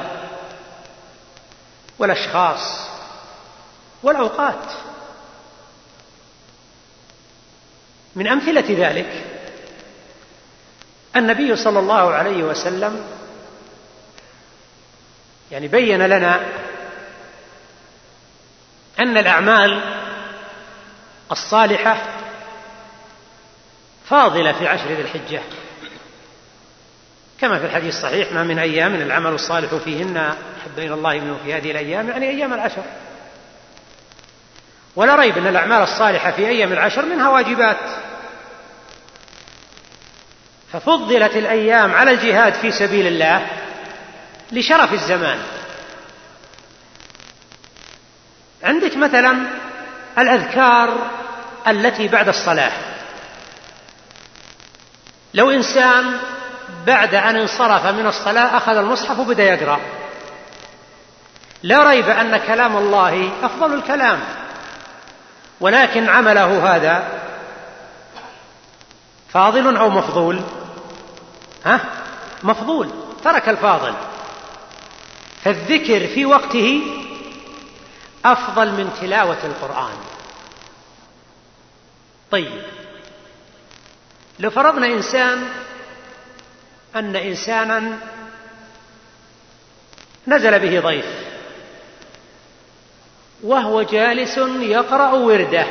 والأشخاص والأوقات. من أمثلة ذلك النبي صلى الله عليه وسلم يعني بين لنا أن الأعمال الصالحة فاضلة في عشر ذي الحجة، كما في الحديث الصحيح: ما من أيام العمل الصالح فيهن أحب إلى الله منه في هذه الأيام، يعني أيام العشر. ولا ريب أن الأعمال الصالحة في أيام العشر منها واجبات، ففضلت الأيام على الجهاد في سبيل الله لشرف الزمان. عندك مثلا الأذكار التي بعد الصلاة، لو إنسان بعد أن انصرف من الصلاة أخذ المصحف وبدأ يقرأ، لا ريب أن كلام الله أفضل الكلام، ولكن عمله هذا فاضل أو مفضول؟ ها؟ مفضول، ترك الفاضل. فالذكر في وقته أفضل من تلاوة القرآن. طيب، لو فرضنا إنسان أن إنسانا نزل به ضيف وهو جالس يقرأ ورده،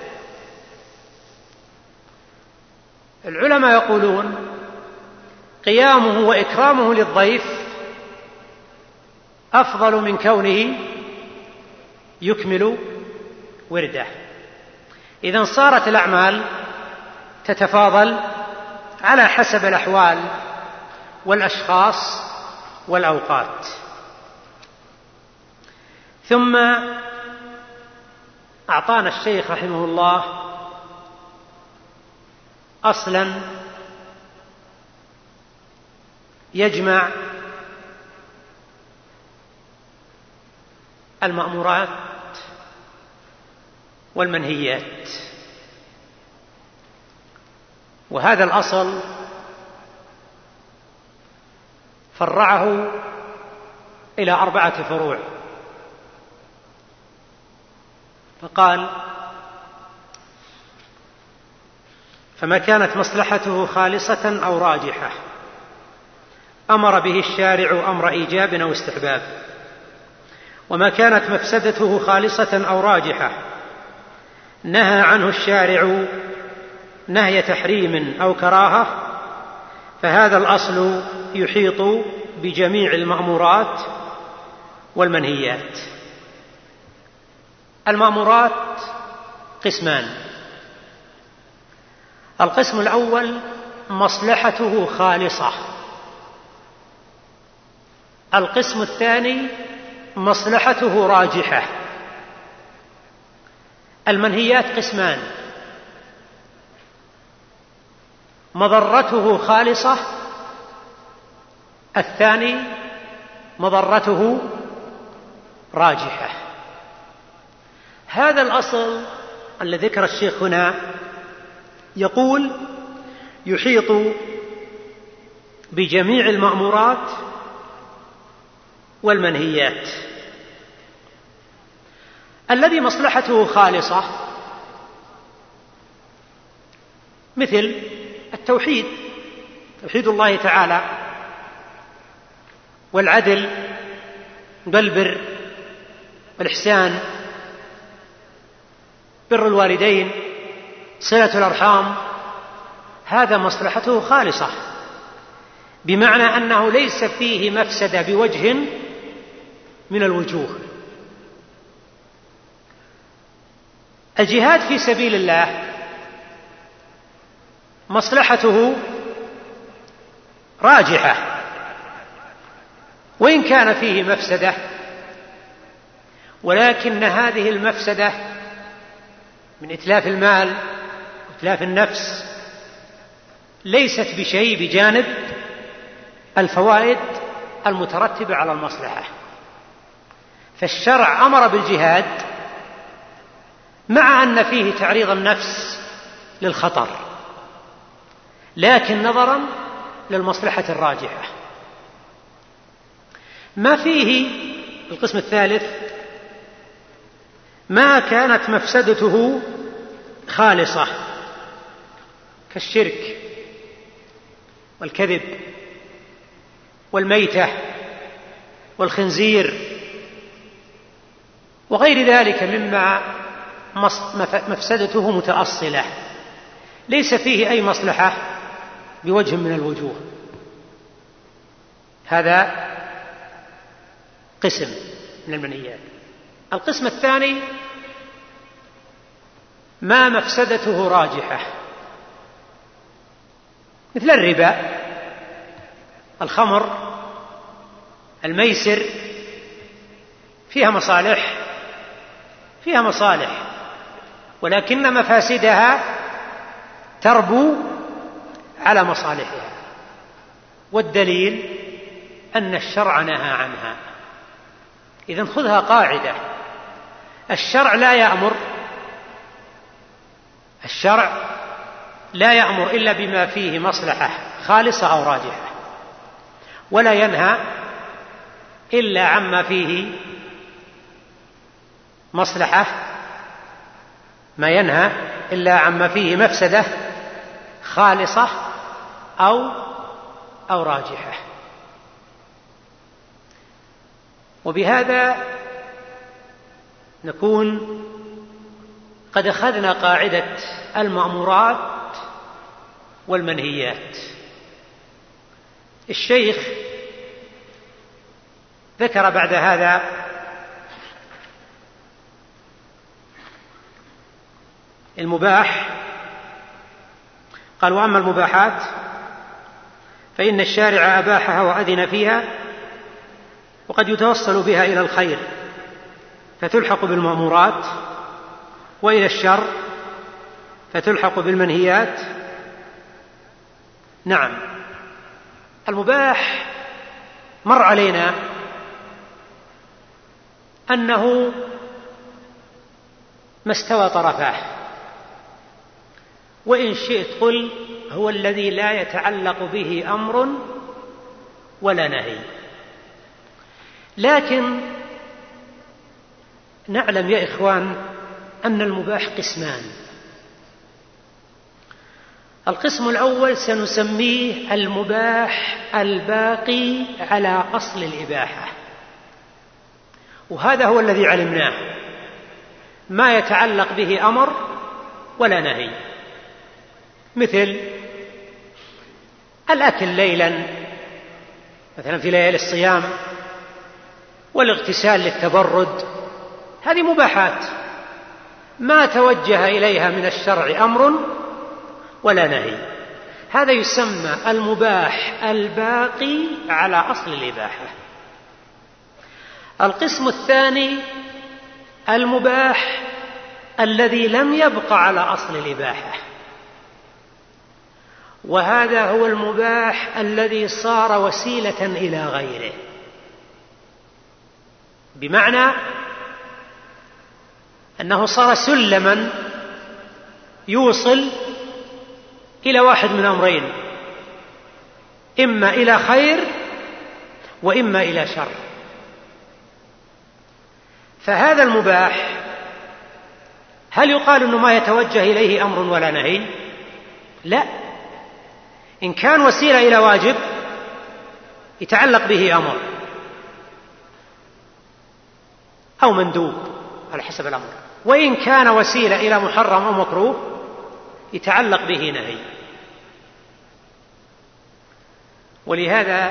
العلماء يقولون قيامه وإكرامه للضيف أفضل من كونه يكمل ورده. إذن صارت الأعمال تتفاضل على حسب الأحوال والأشخاص والأوقات. ثم أعطانا الشيخ رحمه الله أصلا يجمع المأمورات والمنهيات، وهذا الأصل فرعه إلى أربعة فروع، فقال: فما كانت مصلحته خالصة أو راجحة أمر به الشارع أمر إيجاب أو استحباب، وما كانت مفسدته خالصة أو راجحة نهى عنه الشارع نهي تحريم أو كراهة، فهذا الأصل يحيط بجميع المأمورات والمنهيات. المأمورات قسمان: القسم الأول مصلحته خالصة، القسم الثاني مصلحته راجحة. المنهيات قسمان: مضرته خالصة، الثاني مضرته راجحة. هذا الأصل الذي ذكر الشيخ هنا يقول يحيط بجميع المأمورات والمنهيات. الذي مصلحته خالصة مثل التوحيد، توحيد الله تعالى، والعدل والبر والإحسان، بر الوالدين، صلة الأرحام، هذا مصلحته خالصة، بمعنى أنه ليس فيه مفسدة بوجه من الوجوه. الجهاد في سبيل الله مصلحته راجحة، وإن كان فيه مفسدة، ولكن هذه المفسدة من إتلاف المال وإتلاف النفس ليست بشيء بجانب الفوائد المترتبة على المصلحة. فالشرع أمر بالجهاد مع أن فيه تعريض النفس للخطر، لكن نظرا للمصلحة الراجحة. ما فيه القسم الثالث ما كانت مفسدته خالصة كالشرك والكذب والميتة والخنزير وغير ذلك مما مفسدته متأصلة ليس فيه أي مصلحة بوجه من الوجوه. هذا قسم من المنهيات. القسم الثاني ما مفسدته راجحة مثل الربا، الخمر، الميسر، فيها مصالح فيها مصالح ولكن مفاسدها تربو على مصالحها، والدليل أن الشرع نهى عنها. إذن خذها قاعدة: الشرع لا يأمر الشرع لا يأمر إلا بما فيه مصلحة خالصة أو راجحة، ولا ينهى إلا عما فيه مصلحة ما ينهى إلا عما فيه مفسدة خالصة أو أو راجحة. وبهذا نكون قد أخذنا قاعدة المأمورات والمنهيات. الشيخ ذكر بعد هذا المباح، قال: وأما المباحات فإن الشارع أباحها وأذن فيها، وقد يتوصل بها إلى الخير فتلحق بالمأمورات، وإلى الشر فتلحق بالمنهيات. نعم، المباح مر علينا أنه ما استوى طرفاه، وإن شئت قل هو الذي لا يتعلق به أمر ولا نهي. لكن نعلم يا إخوان أن المباح قسمان. القسم الأول سنسميه المباح الباقي على أصل الإباحة، وهذا هو الذي علمناه، ما يتعلق به أمر ولا نهي، مثل الأكل ليلا مثلا في ليالي الصيام، والاغتسال للتبرد، هذه مباحات ما توجه إليها من الشرع أمر ولا نهي، هذا يسمى المباح الباقي على أصل الإباحة. القسم الثاني المباح الذي لم يبق على أصل الإباحة، وهذا هو المباح الذي صار وسيلة إلى غيره، بمعنى أنه صار سلما يوصل إلى واحد من أمرين: إما إلى خير وإما إلى شر. فهذا المباح هل يقال أنه ما يتوجه إليه أمر ولا نهي؟ لا، إن كان وسيلة إلى واجب يتعلق به أمر أو مندوب على حسب الأمر، وإن كان وسيلة إلى محرم أو مكروه يتعلق به نهي. ولهذا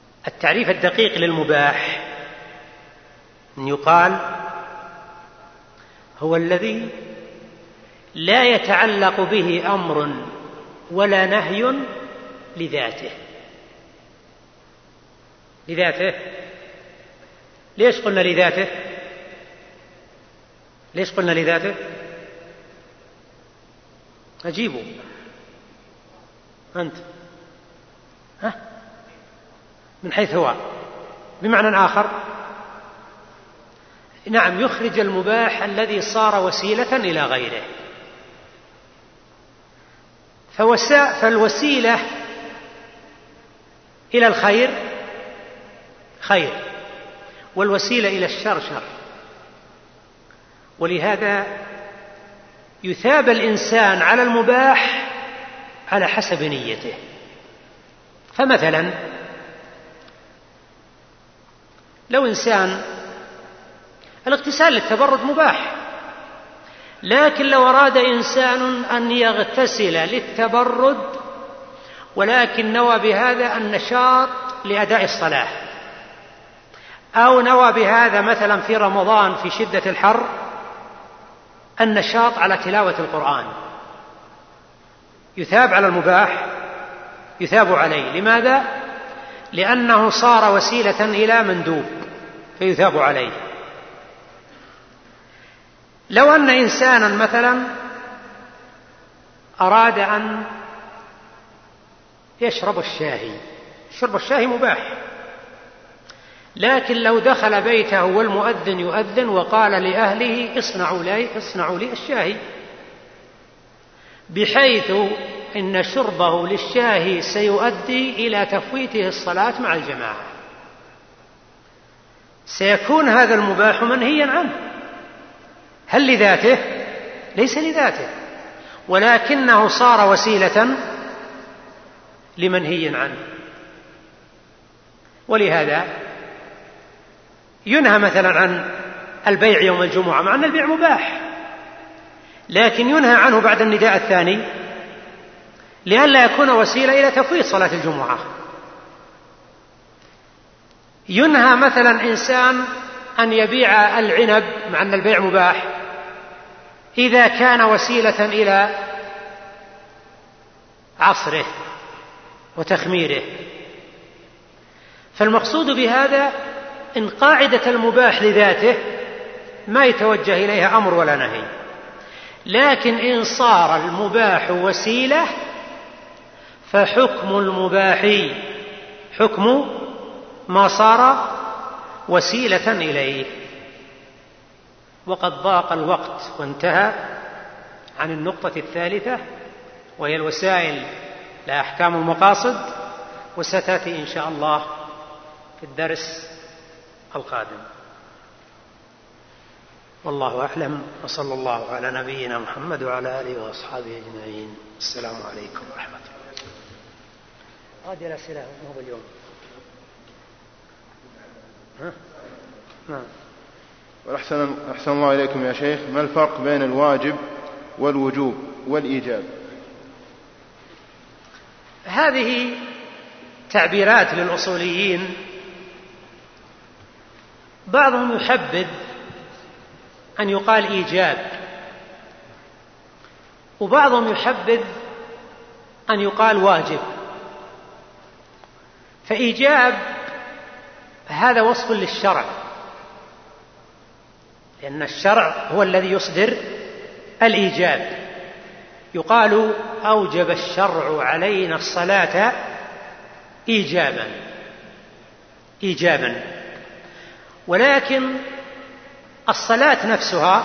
التعريف الدقيق للمباح أن يقال هو الذي لا يتعلق به أمر ولا نهي لذاته. لذاته. ليش قلنا لذاته؟ ليش قلنا لذاته؟ أجيبوا أنت. ها؟ من حيث هو بمعنى آخر. نعم، يخرج المباح الذي صار وسيلة إلى غيره. فالوسيلة إلى الخير خير، والوسيلة إلى الشر شر. ولهذا يثاب الإنسان على المباح على حسب نيته. فمثلا لو إنسان الاغتسال للتبرد مباح، لكن لو أراد إنسان أن يغتسل للتبرد ولكن نوى بهذا النشاط لأداء الصلاة، أو نوى بهذا مثلا في رمضان في شدة الحر النشاط على تلاوة القرآن، يثاب على المباح، يثاب عليه. لماذا؟ لأنه صار وسيلة إلى مندوب فيثاب عليه. لو أن إنسانا مثلا أراد أن يشرب الشاهي، شرب الشاهي مباح، لكن لو دخل بيته والمؤذن يؤذن وقال لأهله اصنعوا لي, اصنعوا لي الشاهي، بحيث إن شربه للشاهي سيؤدي إلى تفويته الصلاة مع الجماعة، سيكون هذا المباح منهيا عنه. هل لذاته؟ ليس لذاته، ولكنه صار وسيلة لمنهي عنه. ولهذا ينهى مثلا عن البيع يوم الجمعة، مع أن البيع مباح، لكن ينهى عنه بعد النداء الثاني لئلا يكون وسيلة إلى تفويت صلاة الجمعة. ينهى مثلا إنسان أن يبيع العنب مع أن البيع مباح إذا كان وسيلة إلى عصره وتخميره. فالمقصود بهذا إن قاعدة المباح لذاته ما يتوجه إليها أمر ولا نهي، لكن إن صار المباح وسيلة فحكم المباح حكم ما صار وسيلة إليه. وقد ضاق الوقت وانتهى عن النقطة الثالثة، وهي الوسائل لا أحكام المقاصد، وستأتي إن شاء الله في الدرس القادم. والله أعلم، وصلى الله على نبينا محمد وعلى آله وأصحابه أجمعين. السلام عليكم ورحمة الله. هذه الأسئلة مو باليوم. ها؟ نعم. أحسن أحسن الله إليكم يا شيخ، ما الفرق بين الواجب والوجوب والإيجاب؟ هذه تعبيرات للأصوليين، بعضهم يحبذ أن يقال إيجاب، وبعضهم يحبذ أن يقال واجب. فإيجاب هذا وصف للشرع، لأن الشرع هو الذي يصدر الإيجاب. يقال أوجب الشرع علينا الصلاة إيجابا إيجابا ولكن الصلاة نفسها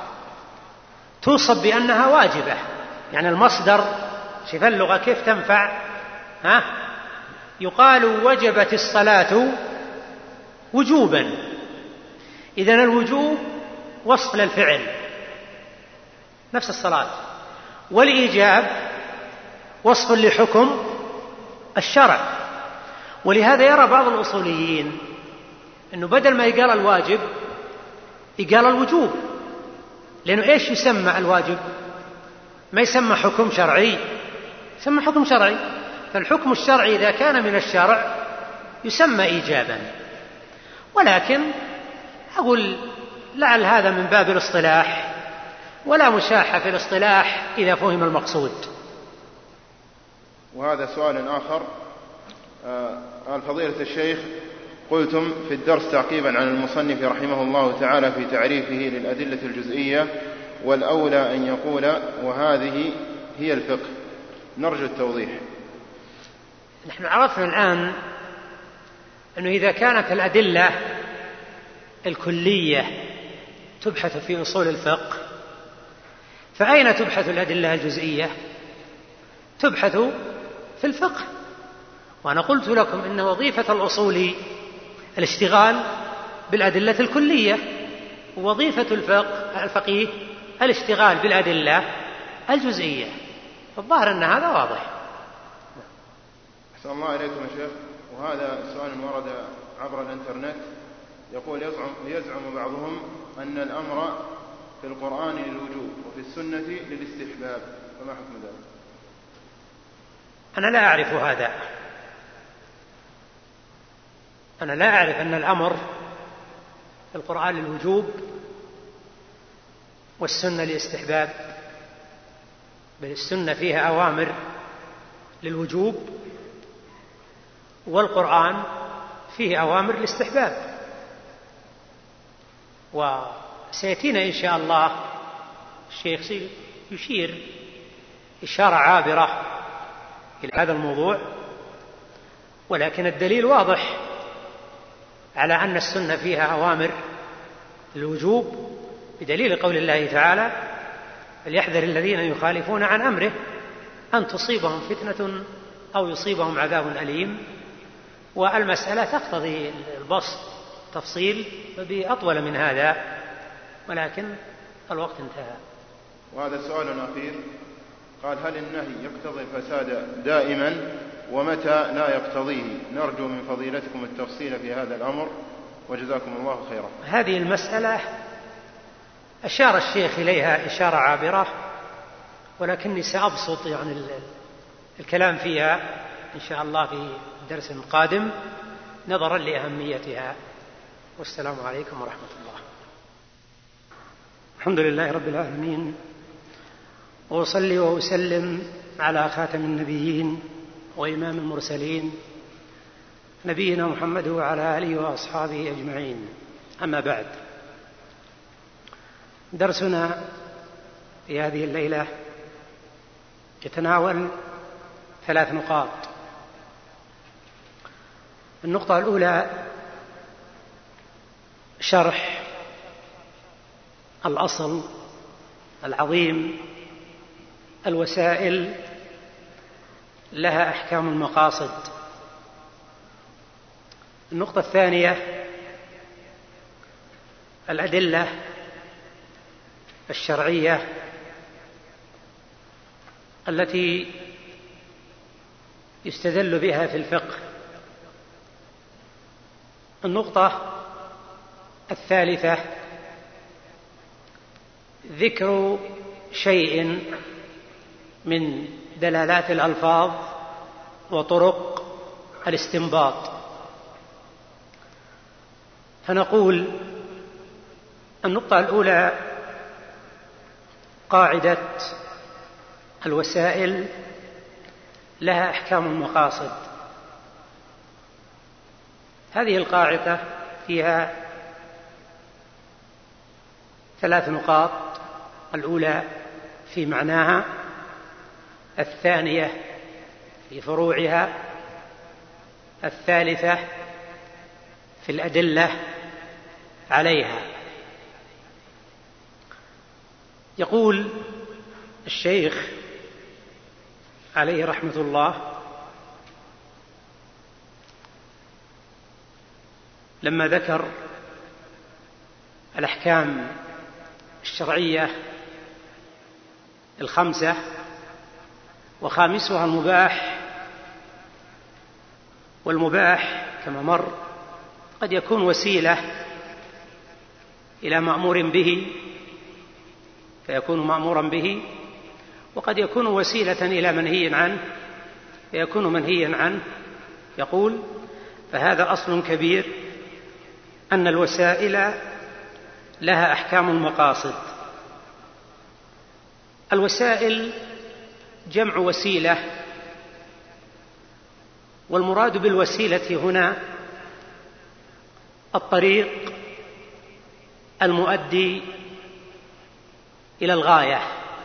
توصف بأنها واجبة، يعني المصدر شوف اللغة كيف تنفع. ها؟ يقال وجبت الصلاة وجوبا، إذن الوجوب وصف للفعل نفس الصلاة، والإيجاب وصف لحكم الشرع. ولهذا يرى بعض الأصوليين أنه بدل ما يقال الواجب يقال الوجوب، لأنه إيش يسمى الواجب؟ ما يسمى حكم شرعي، يسمى حكم شرعي. فالحكم الشرعي إذا كان من الشرع يسمى إيجابا. ولكن أقول لعل هذا من باب الاصطلاح، ولا مشاحة في الاصطلاح إذا فهم المقصود. وهذا سؤال آخر. قال فضيلة الشيخ: قلتم في الدرس تعقيبا عن المصنف رحمه الله تعالى في تعريفه للأدلة الجزئية: والأولى أن يقول وهذه هي الفقه. نرجو التوضيح. نحن عرفنا الآن أنه إذا كانت الأدلة الكلية تبحث في أصول الفقه، فأين تبحث الأدلة الجزئية؟ تبحث في الفقه. وأنا قلت لكم إن وظيفة الأصول الاشتغال بالأدلة الكلية، ووظيفة الفقه الفقيه الاشتغال بالأدلة الجزئية. فالظاهر أن هذا واضح. أحسن الله إليكم يا شيخ. وهذا سؤال ورد عبر الإنترنت، يقول: يزعم, يزعم بعضهم أن الأمر في القرآن للوجوب وفي السنة للاستحباب، فما حكم ذلك؟ أنا لا أعرف هذا. أنا لا أعرف أن الأمر في القرآن للوجوب والسنة للاستحباب، بل السنة فيها أوامر للوجوب والقرآن فيه أوامر للاستحباب. وسيأتينا إن شاء الله الشيخ يشير إشارة عابرة إلى هذا الموضوع، ولكن الدليل واضح على أن السنة فيها أوامر للوجوب، بدليل قول الله تعالى: فليحذر الذين يخالفون عن أمره أن تصيبهم فتنة أو يصيبهم عذاب أليم. والمسألة تقتضي البسط تفصيل بأطول من هذا، ولكن الوقت انتهى. وهذا سؤال أخير. قال: هل النهي يقتضي الفساد دائما، ومتى لا يقتضيه؟ نرجو من فضيلتكم التفصيل في هذا الأمر، وجزاكم الله خيرا. هذه المسألة أشار الشيخ إليها إشارة عابرة، ولكني سأبسط يعني الكلام فيها إن شاء الله في درس قادم نظرا لأهميتها. والسلام عليكم ورحمة الله. الحمد لله رب العالمين، وأصلي وأسلم على خاتم النبيين وإمام المرسلين نبينا محمد وعلى آله وأصحابه أجمعين. أما بعد، درسنا في هذه الليلة يتناول ثلاث نقاط. النقطة الأولى شرح الأصل العظيم: الوسائل لها أحكام المقاصد. النقطة الثانية الأدلة الشرعية التي يستدل بها في الفقه. النقطة الثالثة ذكر شيء من دلالات الألفاظ وطرق الاستنباط. فنقول: النقطة الأولى قاعدة الوسائل لها أحكام المقاصد. هذه القاعدة فيها ثلاث نقاط: الأولى في معناها، الثانية في فروعها، الثالثة في الأدلة عليها. يقول الشيخ عليه رحمة الله: لما ذكر الأحكام الشرعية الخمسة وخامسها المباح، والمباح كما مر قد يكون وسيلة إلى مأمور به فيكون مأمورا به، وقد يكون وسيلة إلى منهي عنه فيكون منهيا عنه. يقول: فهذا أصل كبير أن الوسائل لها أحكام المقاصد. الوسائل جمع وسيلة، والمراد بالوسيلة هنا الطريق المؤدي إلى الغاية،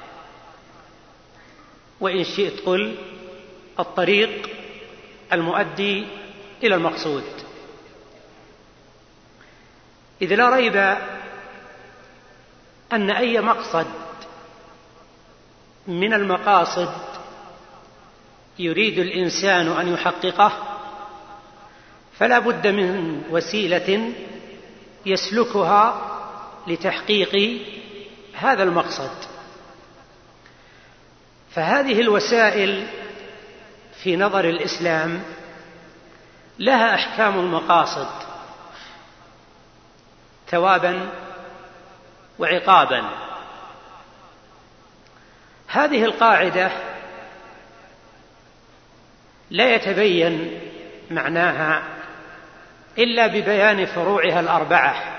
وإن شئت قل الطريق المؤدي إلى المقصود، إذ لا ريب أن أي مقصد من المقاصد يريد الإنسان أن يحققه فلا بد من وسيلة يسلكها لتحقيق هذا المقصد. فهذه الوسائل في نظر الإسلام لها أحكام المقاصد ثوابا وعقابا. هذه القاعدة لا يتبين معناها إلا ببيان فروعها الأربعة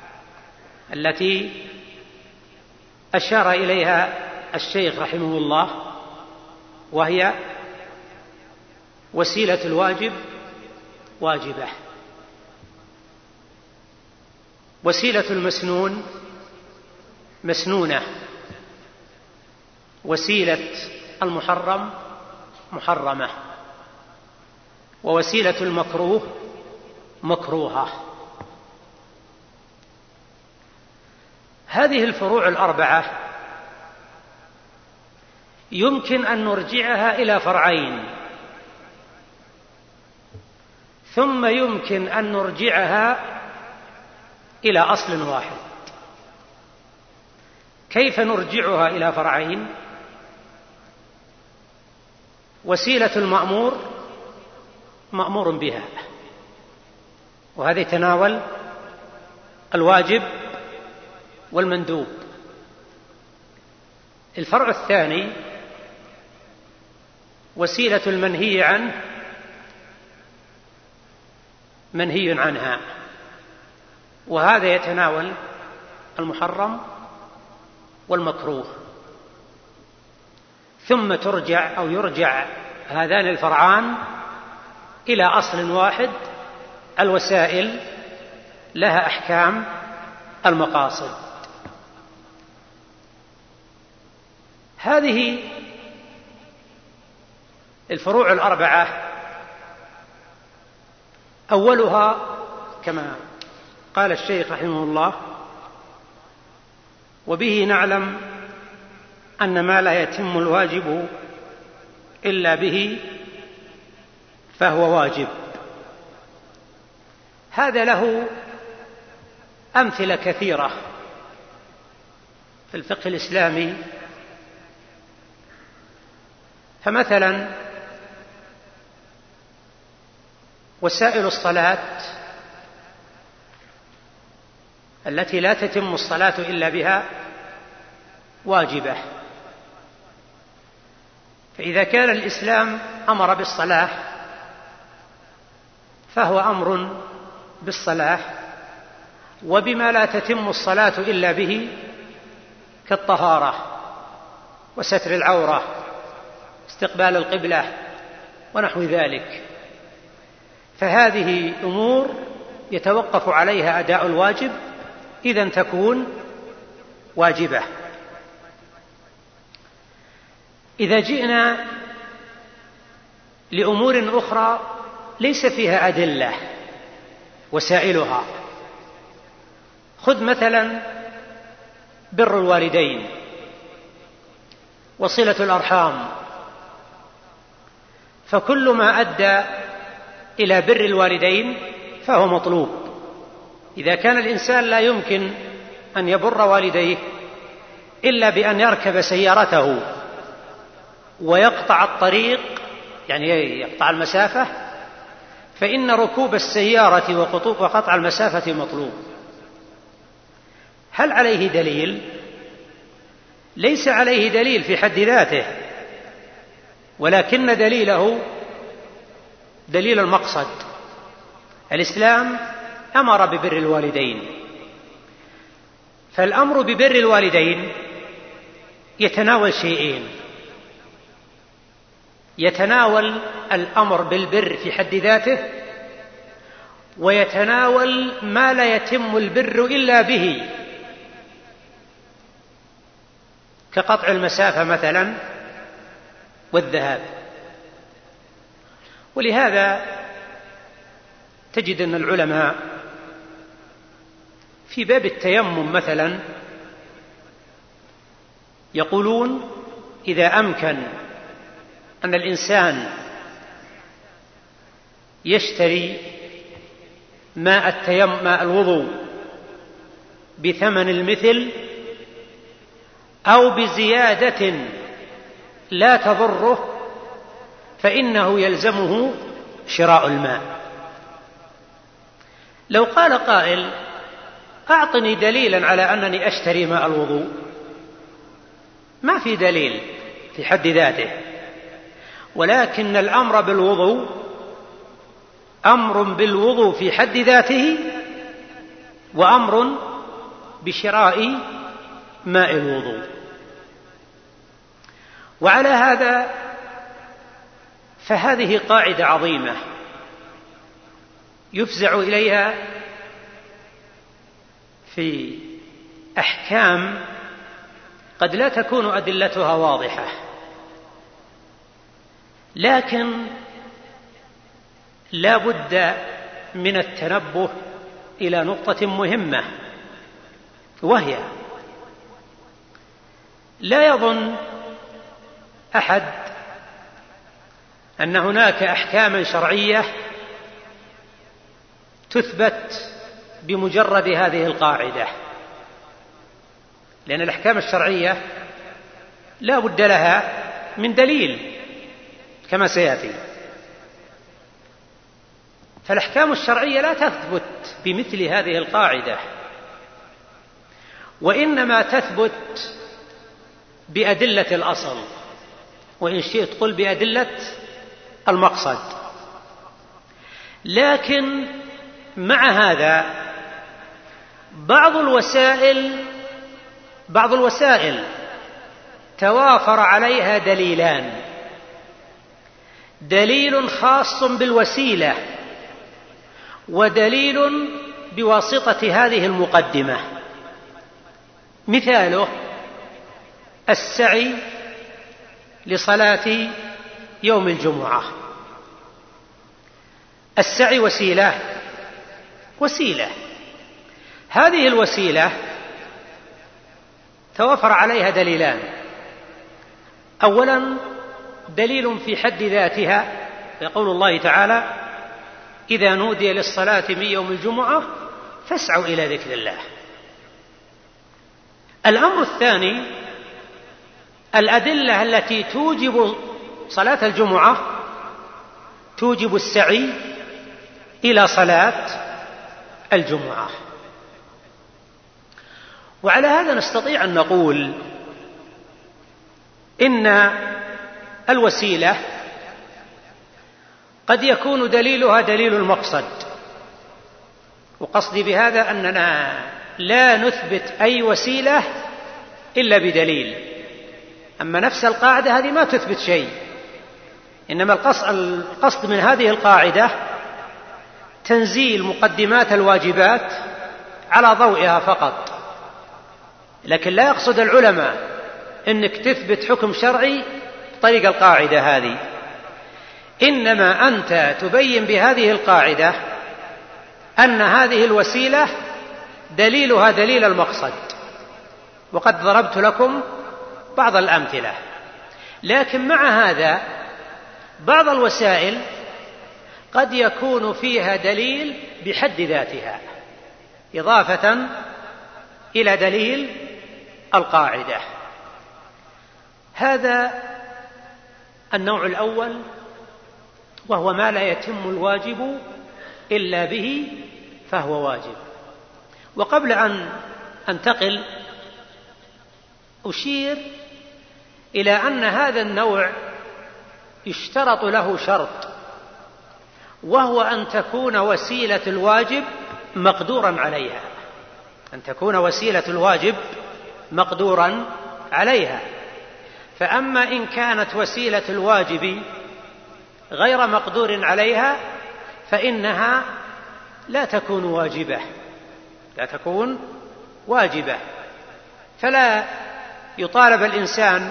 التي أشار إليها الشيخ رحمه الله، وهي وسيلة الواجب واجبة، وسيلة المسنون مسنونة، وسيلة المحرم محرمة، ووسيلة المكروه مكروهة. هذه الفروع الأربعة يمكن أن نرجعها إلى فرعين، ثم يمكن أن نرجعها إلى أصل واحد. كيف نرجعها إلى فرعين؟ وسيلة المأمور مأمور بها، وهذا يتناول الواجب والمندوب. الفرع الثاني وسيلة المنهي عنه منهي عنها، وهذا يتناول المحرم والمكروه. ثم ترجع أو يرجع هذان الفرعان إلى أصل واحد، الوسائل لها أحكام المقاصد. هذه الفروع الأربعة أولها كما قال الشيخ رحمه الله: وبه نعلم أن ما لا يتم الواجب إلا به فهو واجب. هذا له أمثلة كثيرة في الفقه الإسلامي. فمثلا وسائل الصلاة التي لا تتم الصلاة إلا بها واجبة. فإذا كان الإسلام أمر بالصلاة فهو أمر بالصلاة وبما لا تتم الصلاة إلا به، كالطهارة وستر العورة، استقبال القبلة ونحو ذلك. فهذه أمور يتوقف عليها أداء الواجب، إذن تكون واجبة. إذا جئنا لأمور أخرى ليس فيها أدلة وسائلها، خذ مثلا بر الوالدين وصلة الأرحام، فكل ما أدى إلى بر الوالدين فهو مطلوب. إذا كان الإنسان لا يمكن أن يبر والديه إلا بأن يركب سيارته ويقطع الطريق، يعني يقطع المسافة، فإن ركوب السيارة وقطع المسافة مطلوب. هل عليه دليل؟ ليس عليه دليل في حد ذاته، ولكن دليله دليل المقصد. الإسلام أمر ببر الوالدين، فالأمر ببر الوالدين يتناول شيئين: يتناول الأمر بالبر في حد ذاته، ويتناول ما لا يتم البر إلا به، كقطع المسافة مثلا والذهاب. ولهذا تجد أن العلماء في باب التيمم مثلا يقولون: إذا أمكن أن الإنسان يشتري ماء التيمم ماء الوضوء بثمن المثل أو بزيادة لا تضره، فإنه يلزمه شراء الماء. لو قال قائل: أعطني دليلا على أنني أشتري ماء الوضوء، ما في دليل في حد ذاته، ولكن الأمر بالوضوء أمر بالوضوء في حد ذاته، وأمر بشراء ماء الوضوء. وعلى هذا فهذه قاعدة عظيمة يفزع إليها في أحكام قد لا تكون أدلتها واضحة، لكن لا بد من التنبه إلى نقطة مهمة، وهي: لا يظن أحد أن هناك أحكاما شرعية تثبت بمجرد هذه القاعدة، لأن الأحكام الشرعية لا بد لها من دليل كما سيأتي. فالأحكام الشرعية لا تثبت بمثل هذه القاعدة، وإنما تثبت بأدلة الأصل، وإن شئت قل بأدلة المقصد. لكن مع هذا بعض الوسائل بعض الوسائل توافر عليها دليلان: دليل خاص بالوسيلة، ودليل بواسطة هذه المقدمة. مثاله السعي لصلاة يوم الجمعة. السعي وسيلة وسيلة هذه الوسيلة توافر عليها دليلان: أولا دليل في حد ذاتها، يقول الله تعالى: إذا نودي للصلاة من يوم الجمعة فاسعوا إلى ذكر الله. الأمر الثاني الأدلة التي توجب صلاة الجمعة توجب السعي إلى صلاة الجمعة. وعلى هذا نستطيع أن نقول إن الوسيلة قد يكون دليلها دليل المقصد، وقصدي بهذا أننا لا نثبت أي وسيلة إلا بدليل. أما نفس القاعدة هذه ما تثبت شيء، إنما القصد من هذه القاعدة تنزيل مقدمات الواجبات على ضوئها فقط. لكن لا يقصد العلماء أنك تثبت حكم شرعي بطريق القاعدة هذه، إنما أنت تبين بهذه القاعدة أن هذه الوسيلة دليلها دليل المقصد. وقد ضربت لكم بعض الأمثلة. لكن مع هذا بعض الوسائل قد يكون فيها دليل بحد ذاتها إضافة إلى دليل القاعدة. هذا النوع الأول، وهو ما لا يتم الواجب إلا به فهو واجب. وقبل أن أنتقل أشير إلى أن هذا النوع يشترط له شرط، وهو أن تكون وسيلة الواجب مقدورا عليها، أن تكون وسيلة الواجب مقدورا عليها. فأما إن كانت وسيلة الواجب غير مقدور عليها فإنها لا تكون واجبة لا تكون واجبة فلا يطالب الإنسان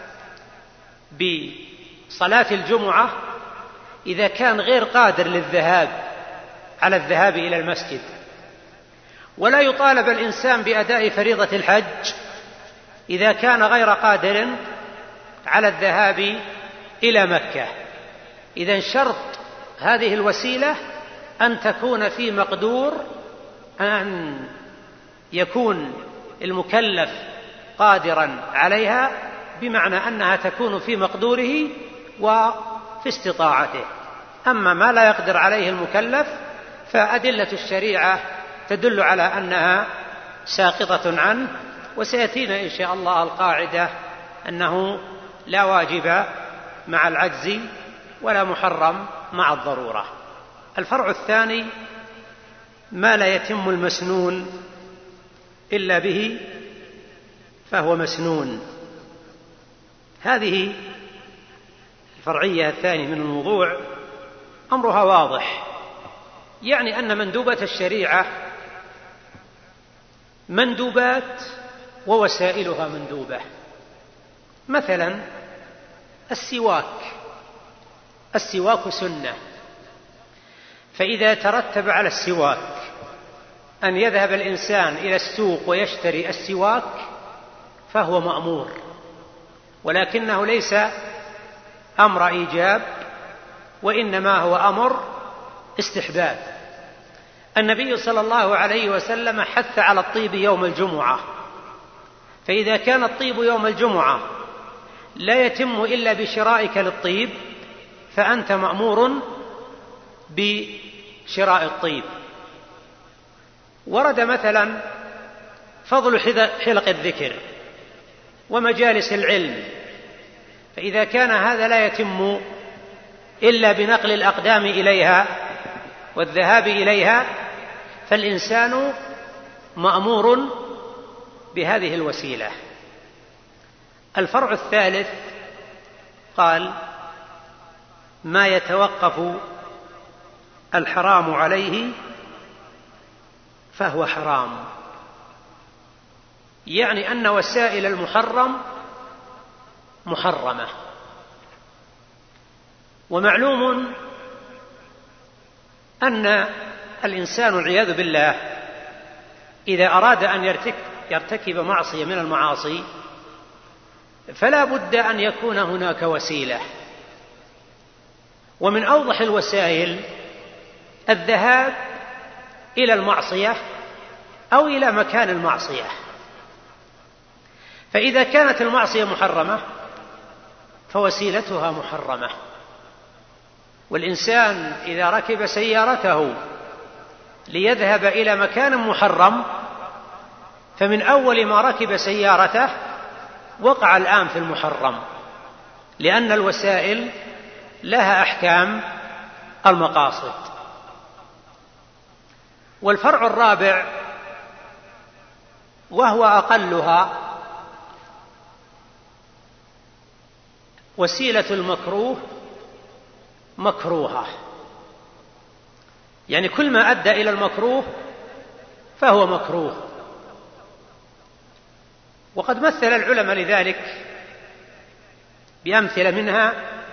بصلاة الجمعة إذا كان غير قادر للذهاب على الذهاب إلى المسجد، ولا يطالب الإنسان بأداء فريضة الحج إذا كان غير قادر على الذهاب إلى مكة. إذن شرط هذه الوسيلة أن تكون في مقدور، أن يكون المكلف قادرا عليها، بمعنى أنها تكون في مقدوره وفي استطاعته. أما ما لا يقدر عليه المكلف فأدلة الشريعة تدل على أنها ساقطة عنه، وسيأتينا إن شاء الله القاعدة أنه لا واجب مع العجز ولا محرم مع الضرورة. الفرع الثاني: ما لا يتم المسنون إلا به فهو مسنون. هذه الفرعية الثانية من الموضوع أمرها واضح، يعني أن مندوبات الشريعة مندوبات ووسائلها مندوبة. مثلا السواك السواك سنة، فإذا ترتب على السواك أن يذهب الإنسان إلى السوق ويشتري السواك فهو مأمور، ولكنه ليس أمر إيجاب، وإنما هو أمر استحباب. النبي صلى الله عليه وسلم حث على الطيب يوم الجمعة، فإذا كان الطيب يوم الجمعة لا يتم إلا بشرائك للطيب فأنت مأمور بشراء الطيب. ورد مثلا فضل حلق الذكر ومجالس العلم، فإذا كان هذا لا يتم إلا بنقل الأقدام إليها والذهاب إليها فالإنسان مأمور بهذه الوسيلة. الفرع الثالث قال: ما يتوقف الحرام عليه فهو حرام، يعني أن وسائل المحرم محرمة. ومعلوم أن الإنسان والعياذ بالله إذا أراد أن يرتكب معصية من المعاصي فلا بد أن يكون هناك وسيلة، ومن أوضح الوسائل الذهاب إلى المعصية أو إلى مكان المعصية. فإذا كانت المعصية محرمة فوسيلتها محرمة، والإنسان إذا ركب سيارته ليذهب إلى مكان محرم فمن أول ما ركب سيارته وقع الآن في المحرم، لأن الوسائل لها أحكام المقاصد. والفرع الرابع وهو أقلها: وسيلة المكروه مكروهة، يعني كل ما أدى إلى المكروه فهو مكروه. وقد مثل العلماء لذلك بأمثلة، منها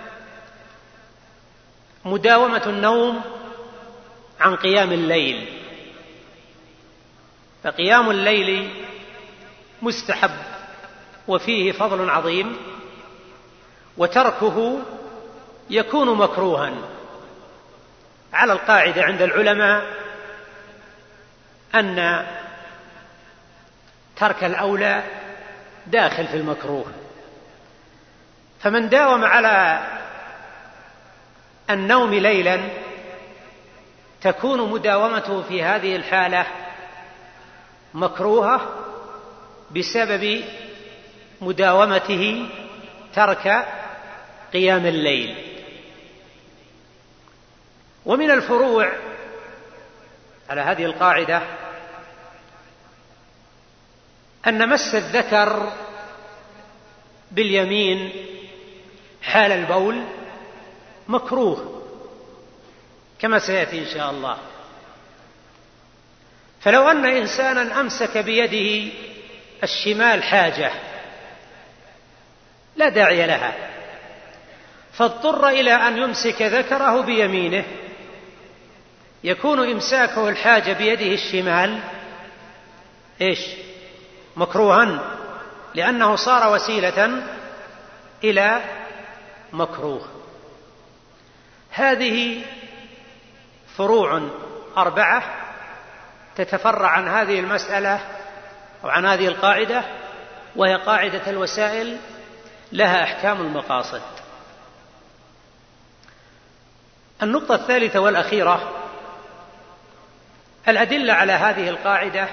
مداومة النوم عن قيام الليل، فقيام الليل مستحب وفيه فضل عظيم، وتركه يكون مكروها على القاعدة عند العلماء أن ترك الأولى داخل في المكروه. فمن داوم على النوم ليلا تكون مداومته في هذه الحالة مكروهة بسبب مداومته ترك قيام الليل. ومن الفروع على هذه القاعدة أن مس الذكر باليمين حال البول مكروه كما سيأتي إن شاء الله. فلو أن إنسانا أمسك بيده الشمال حاجة لا داعي لها، فاضطر إلى أن يمسك ذكره بيمينه، يكون إمساكه الحاجة بيده الشمال إيش؟ مكروها، لأنه صار وسيلة إلى مكروه. هذه فروع أربعة تتفرع عن هذه المسألة أو عن هذه القاعدة، وهي قاعدة الوسائل لها أحكام المقاصد. النقطة الثالثة والأخيرة الأدلة على هذه القاعدة،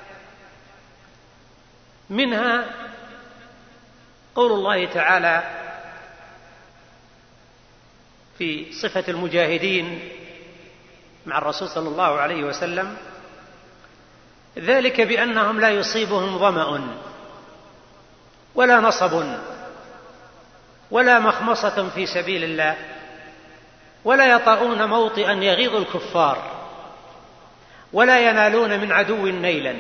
منها قول الله تعالى في صفة المجاهدين مع الرسول صلى الله عليه وسلم: ذلك بأنهم لا يصيبهم ظمأ ولا نصب ولا مخمصة في سبيل الله ولا يطؤون موطئا يغيظ الكفار ولا ينالون من عدو نيلا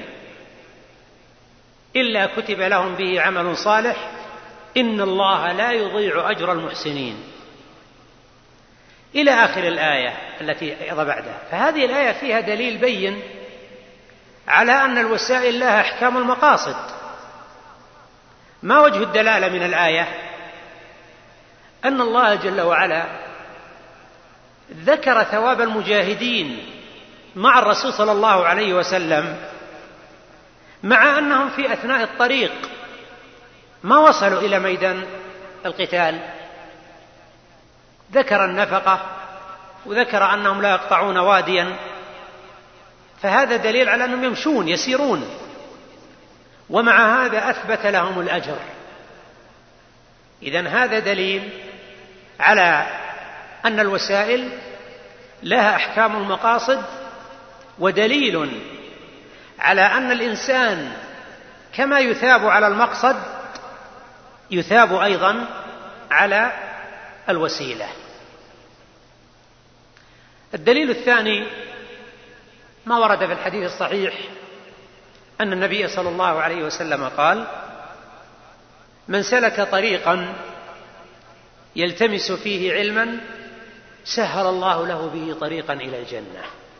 إلا كتب لهم به عمل صالح إن الله لا يضيع أجر المحسنين، إلى آخر الآية التي أيضا بعدها. فهذه الآية فيها دليل بين على أن الوسائل لها أحكام المقاصد. ما وجه الدلالة من الآية؟ أن الله جل وعلا ذكر ثواب المجاهدين مع الرسول صلى الله عليه وسلم، مع أنهم في أثناء الطريق ما وصلوا إلى ميدان القتال. ذكر النفقة وذكر أنهم لا يقطعون واديا، فهذا دليل على أنهم يمشون يسيرون، ومع هذا أثبت لهم الأجر. إذن هذا دليل على أن الوسائل لها أحكام المقاصد، ودليل على أن الإنسان كما يثاب على المقصد يثاب أيضا على الوسيلة. الدليل الثاني ما ورد في الحديث الصحيح أن النبي صلى الله عليه وسلم قال: من سلك طريقا يلتمس فيه علما سهل الله له به طريقا إلى الجنة.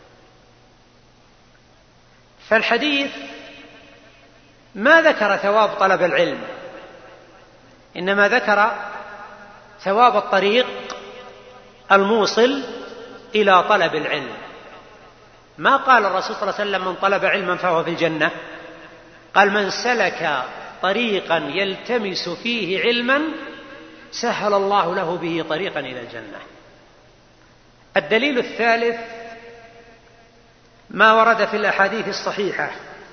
فالحديث ما ذكر ثواب طلب العلم، إنما ذكر ثواب الطريق الموصل إلى طلب العلم. ما قال الرسول صلى الله عليه وسلم: من طلب علما فهو في الجنة، قال: من سلك طريقا يلتمس فيه علما سهل الله له به طريقا إلى الجنة. الدليل الثالث ما ورد في الأحاديث الصحيحة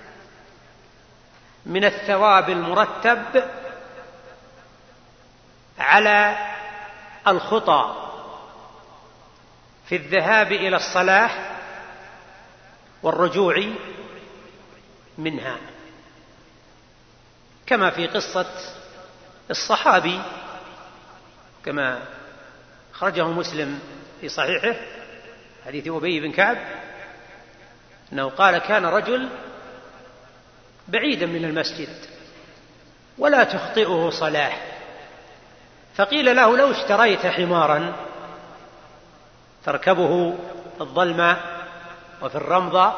من الثواب المرتب على الخطى في الذهاب إلى الصلاة والرجوع منها، كما في قصة الصحابي كما أخرجه مسلم في صحيحه حديث أبي بن كعب أنه قال: كان رجل بعيدا من المسجد ولا تخطئه صلاة، فقيل له: لو اشتريت حمارا تركبه في الظلمة وفي الرمضة،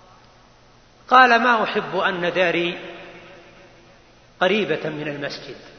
قال: ما أحب أن داري قريبة من المسجد.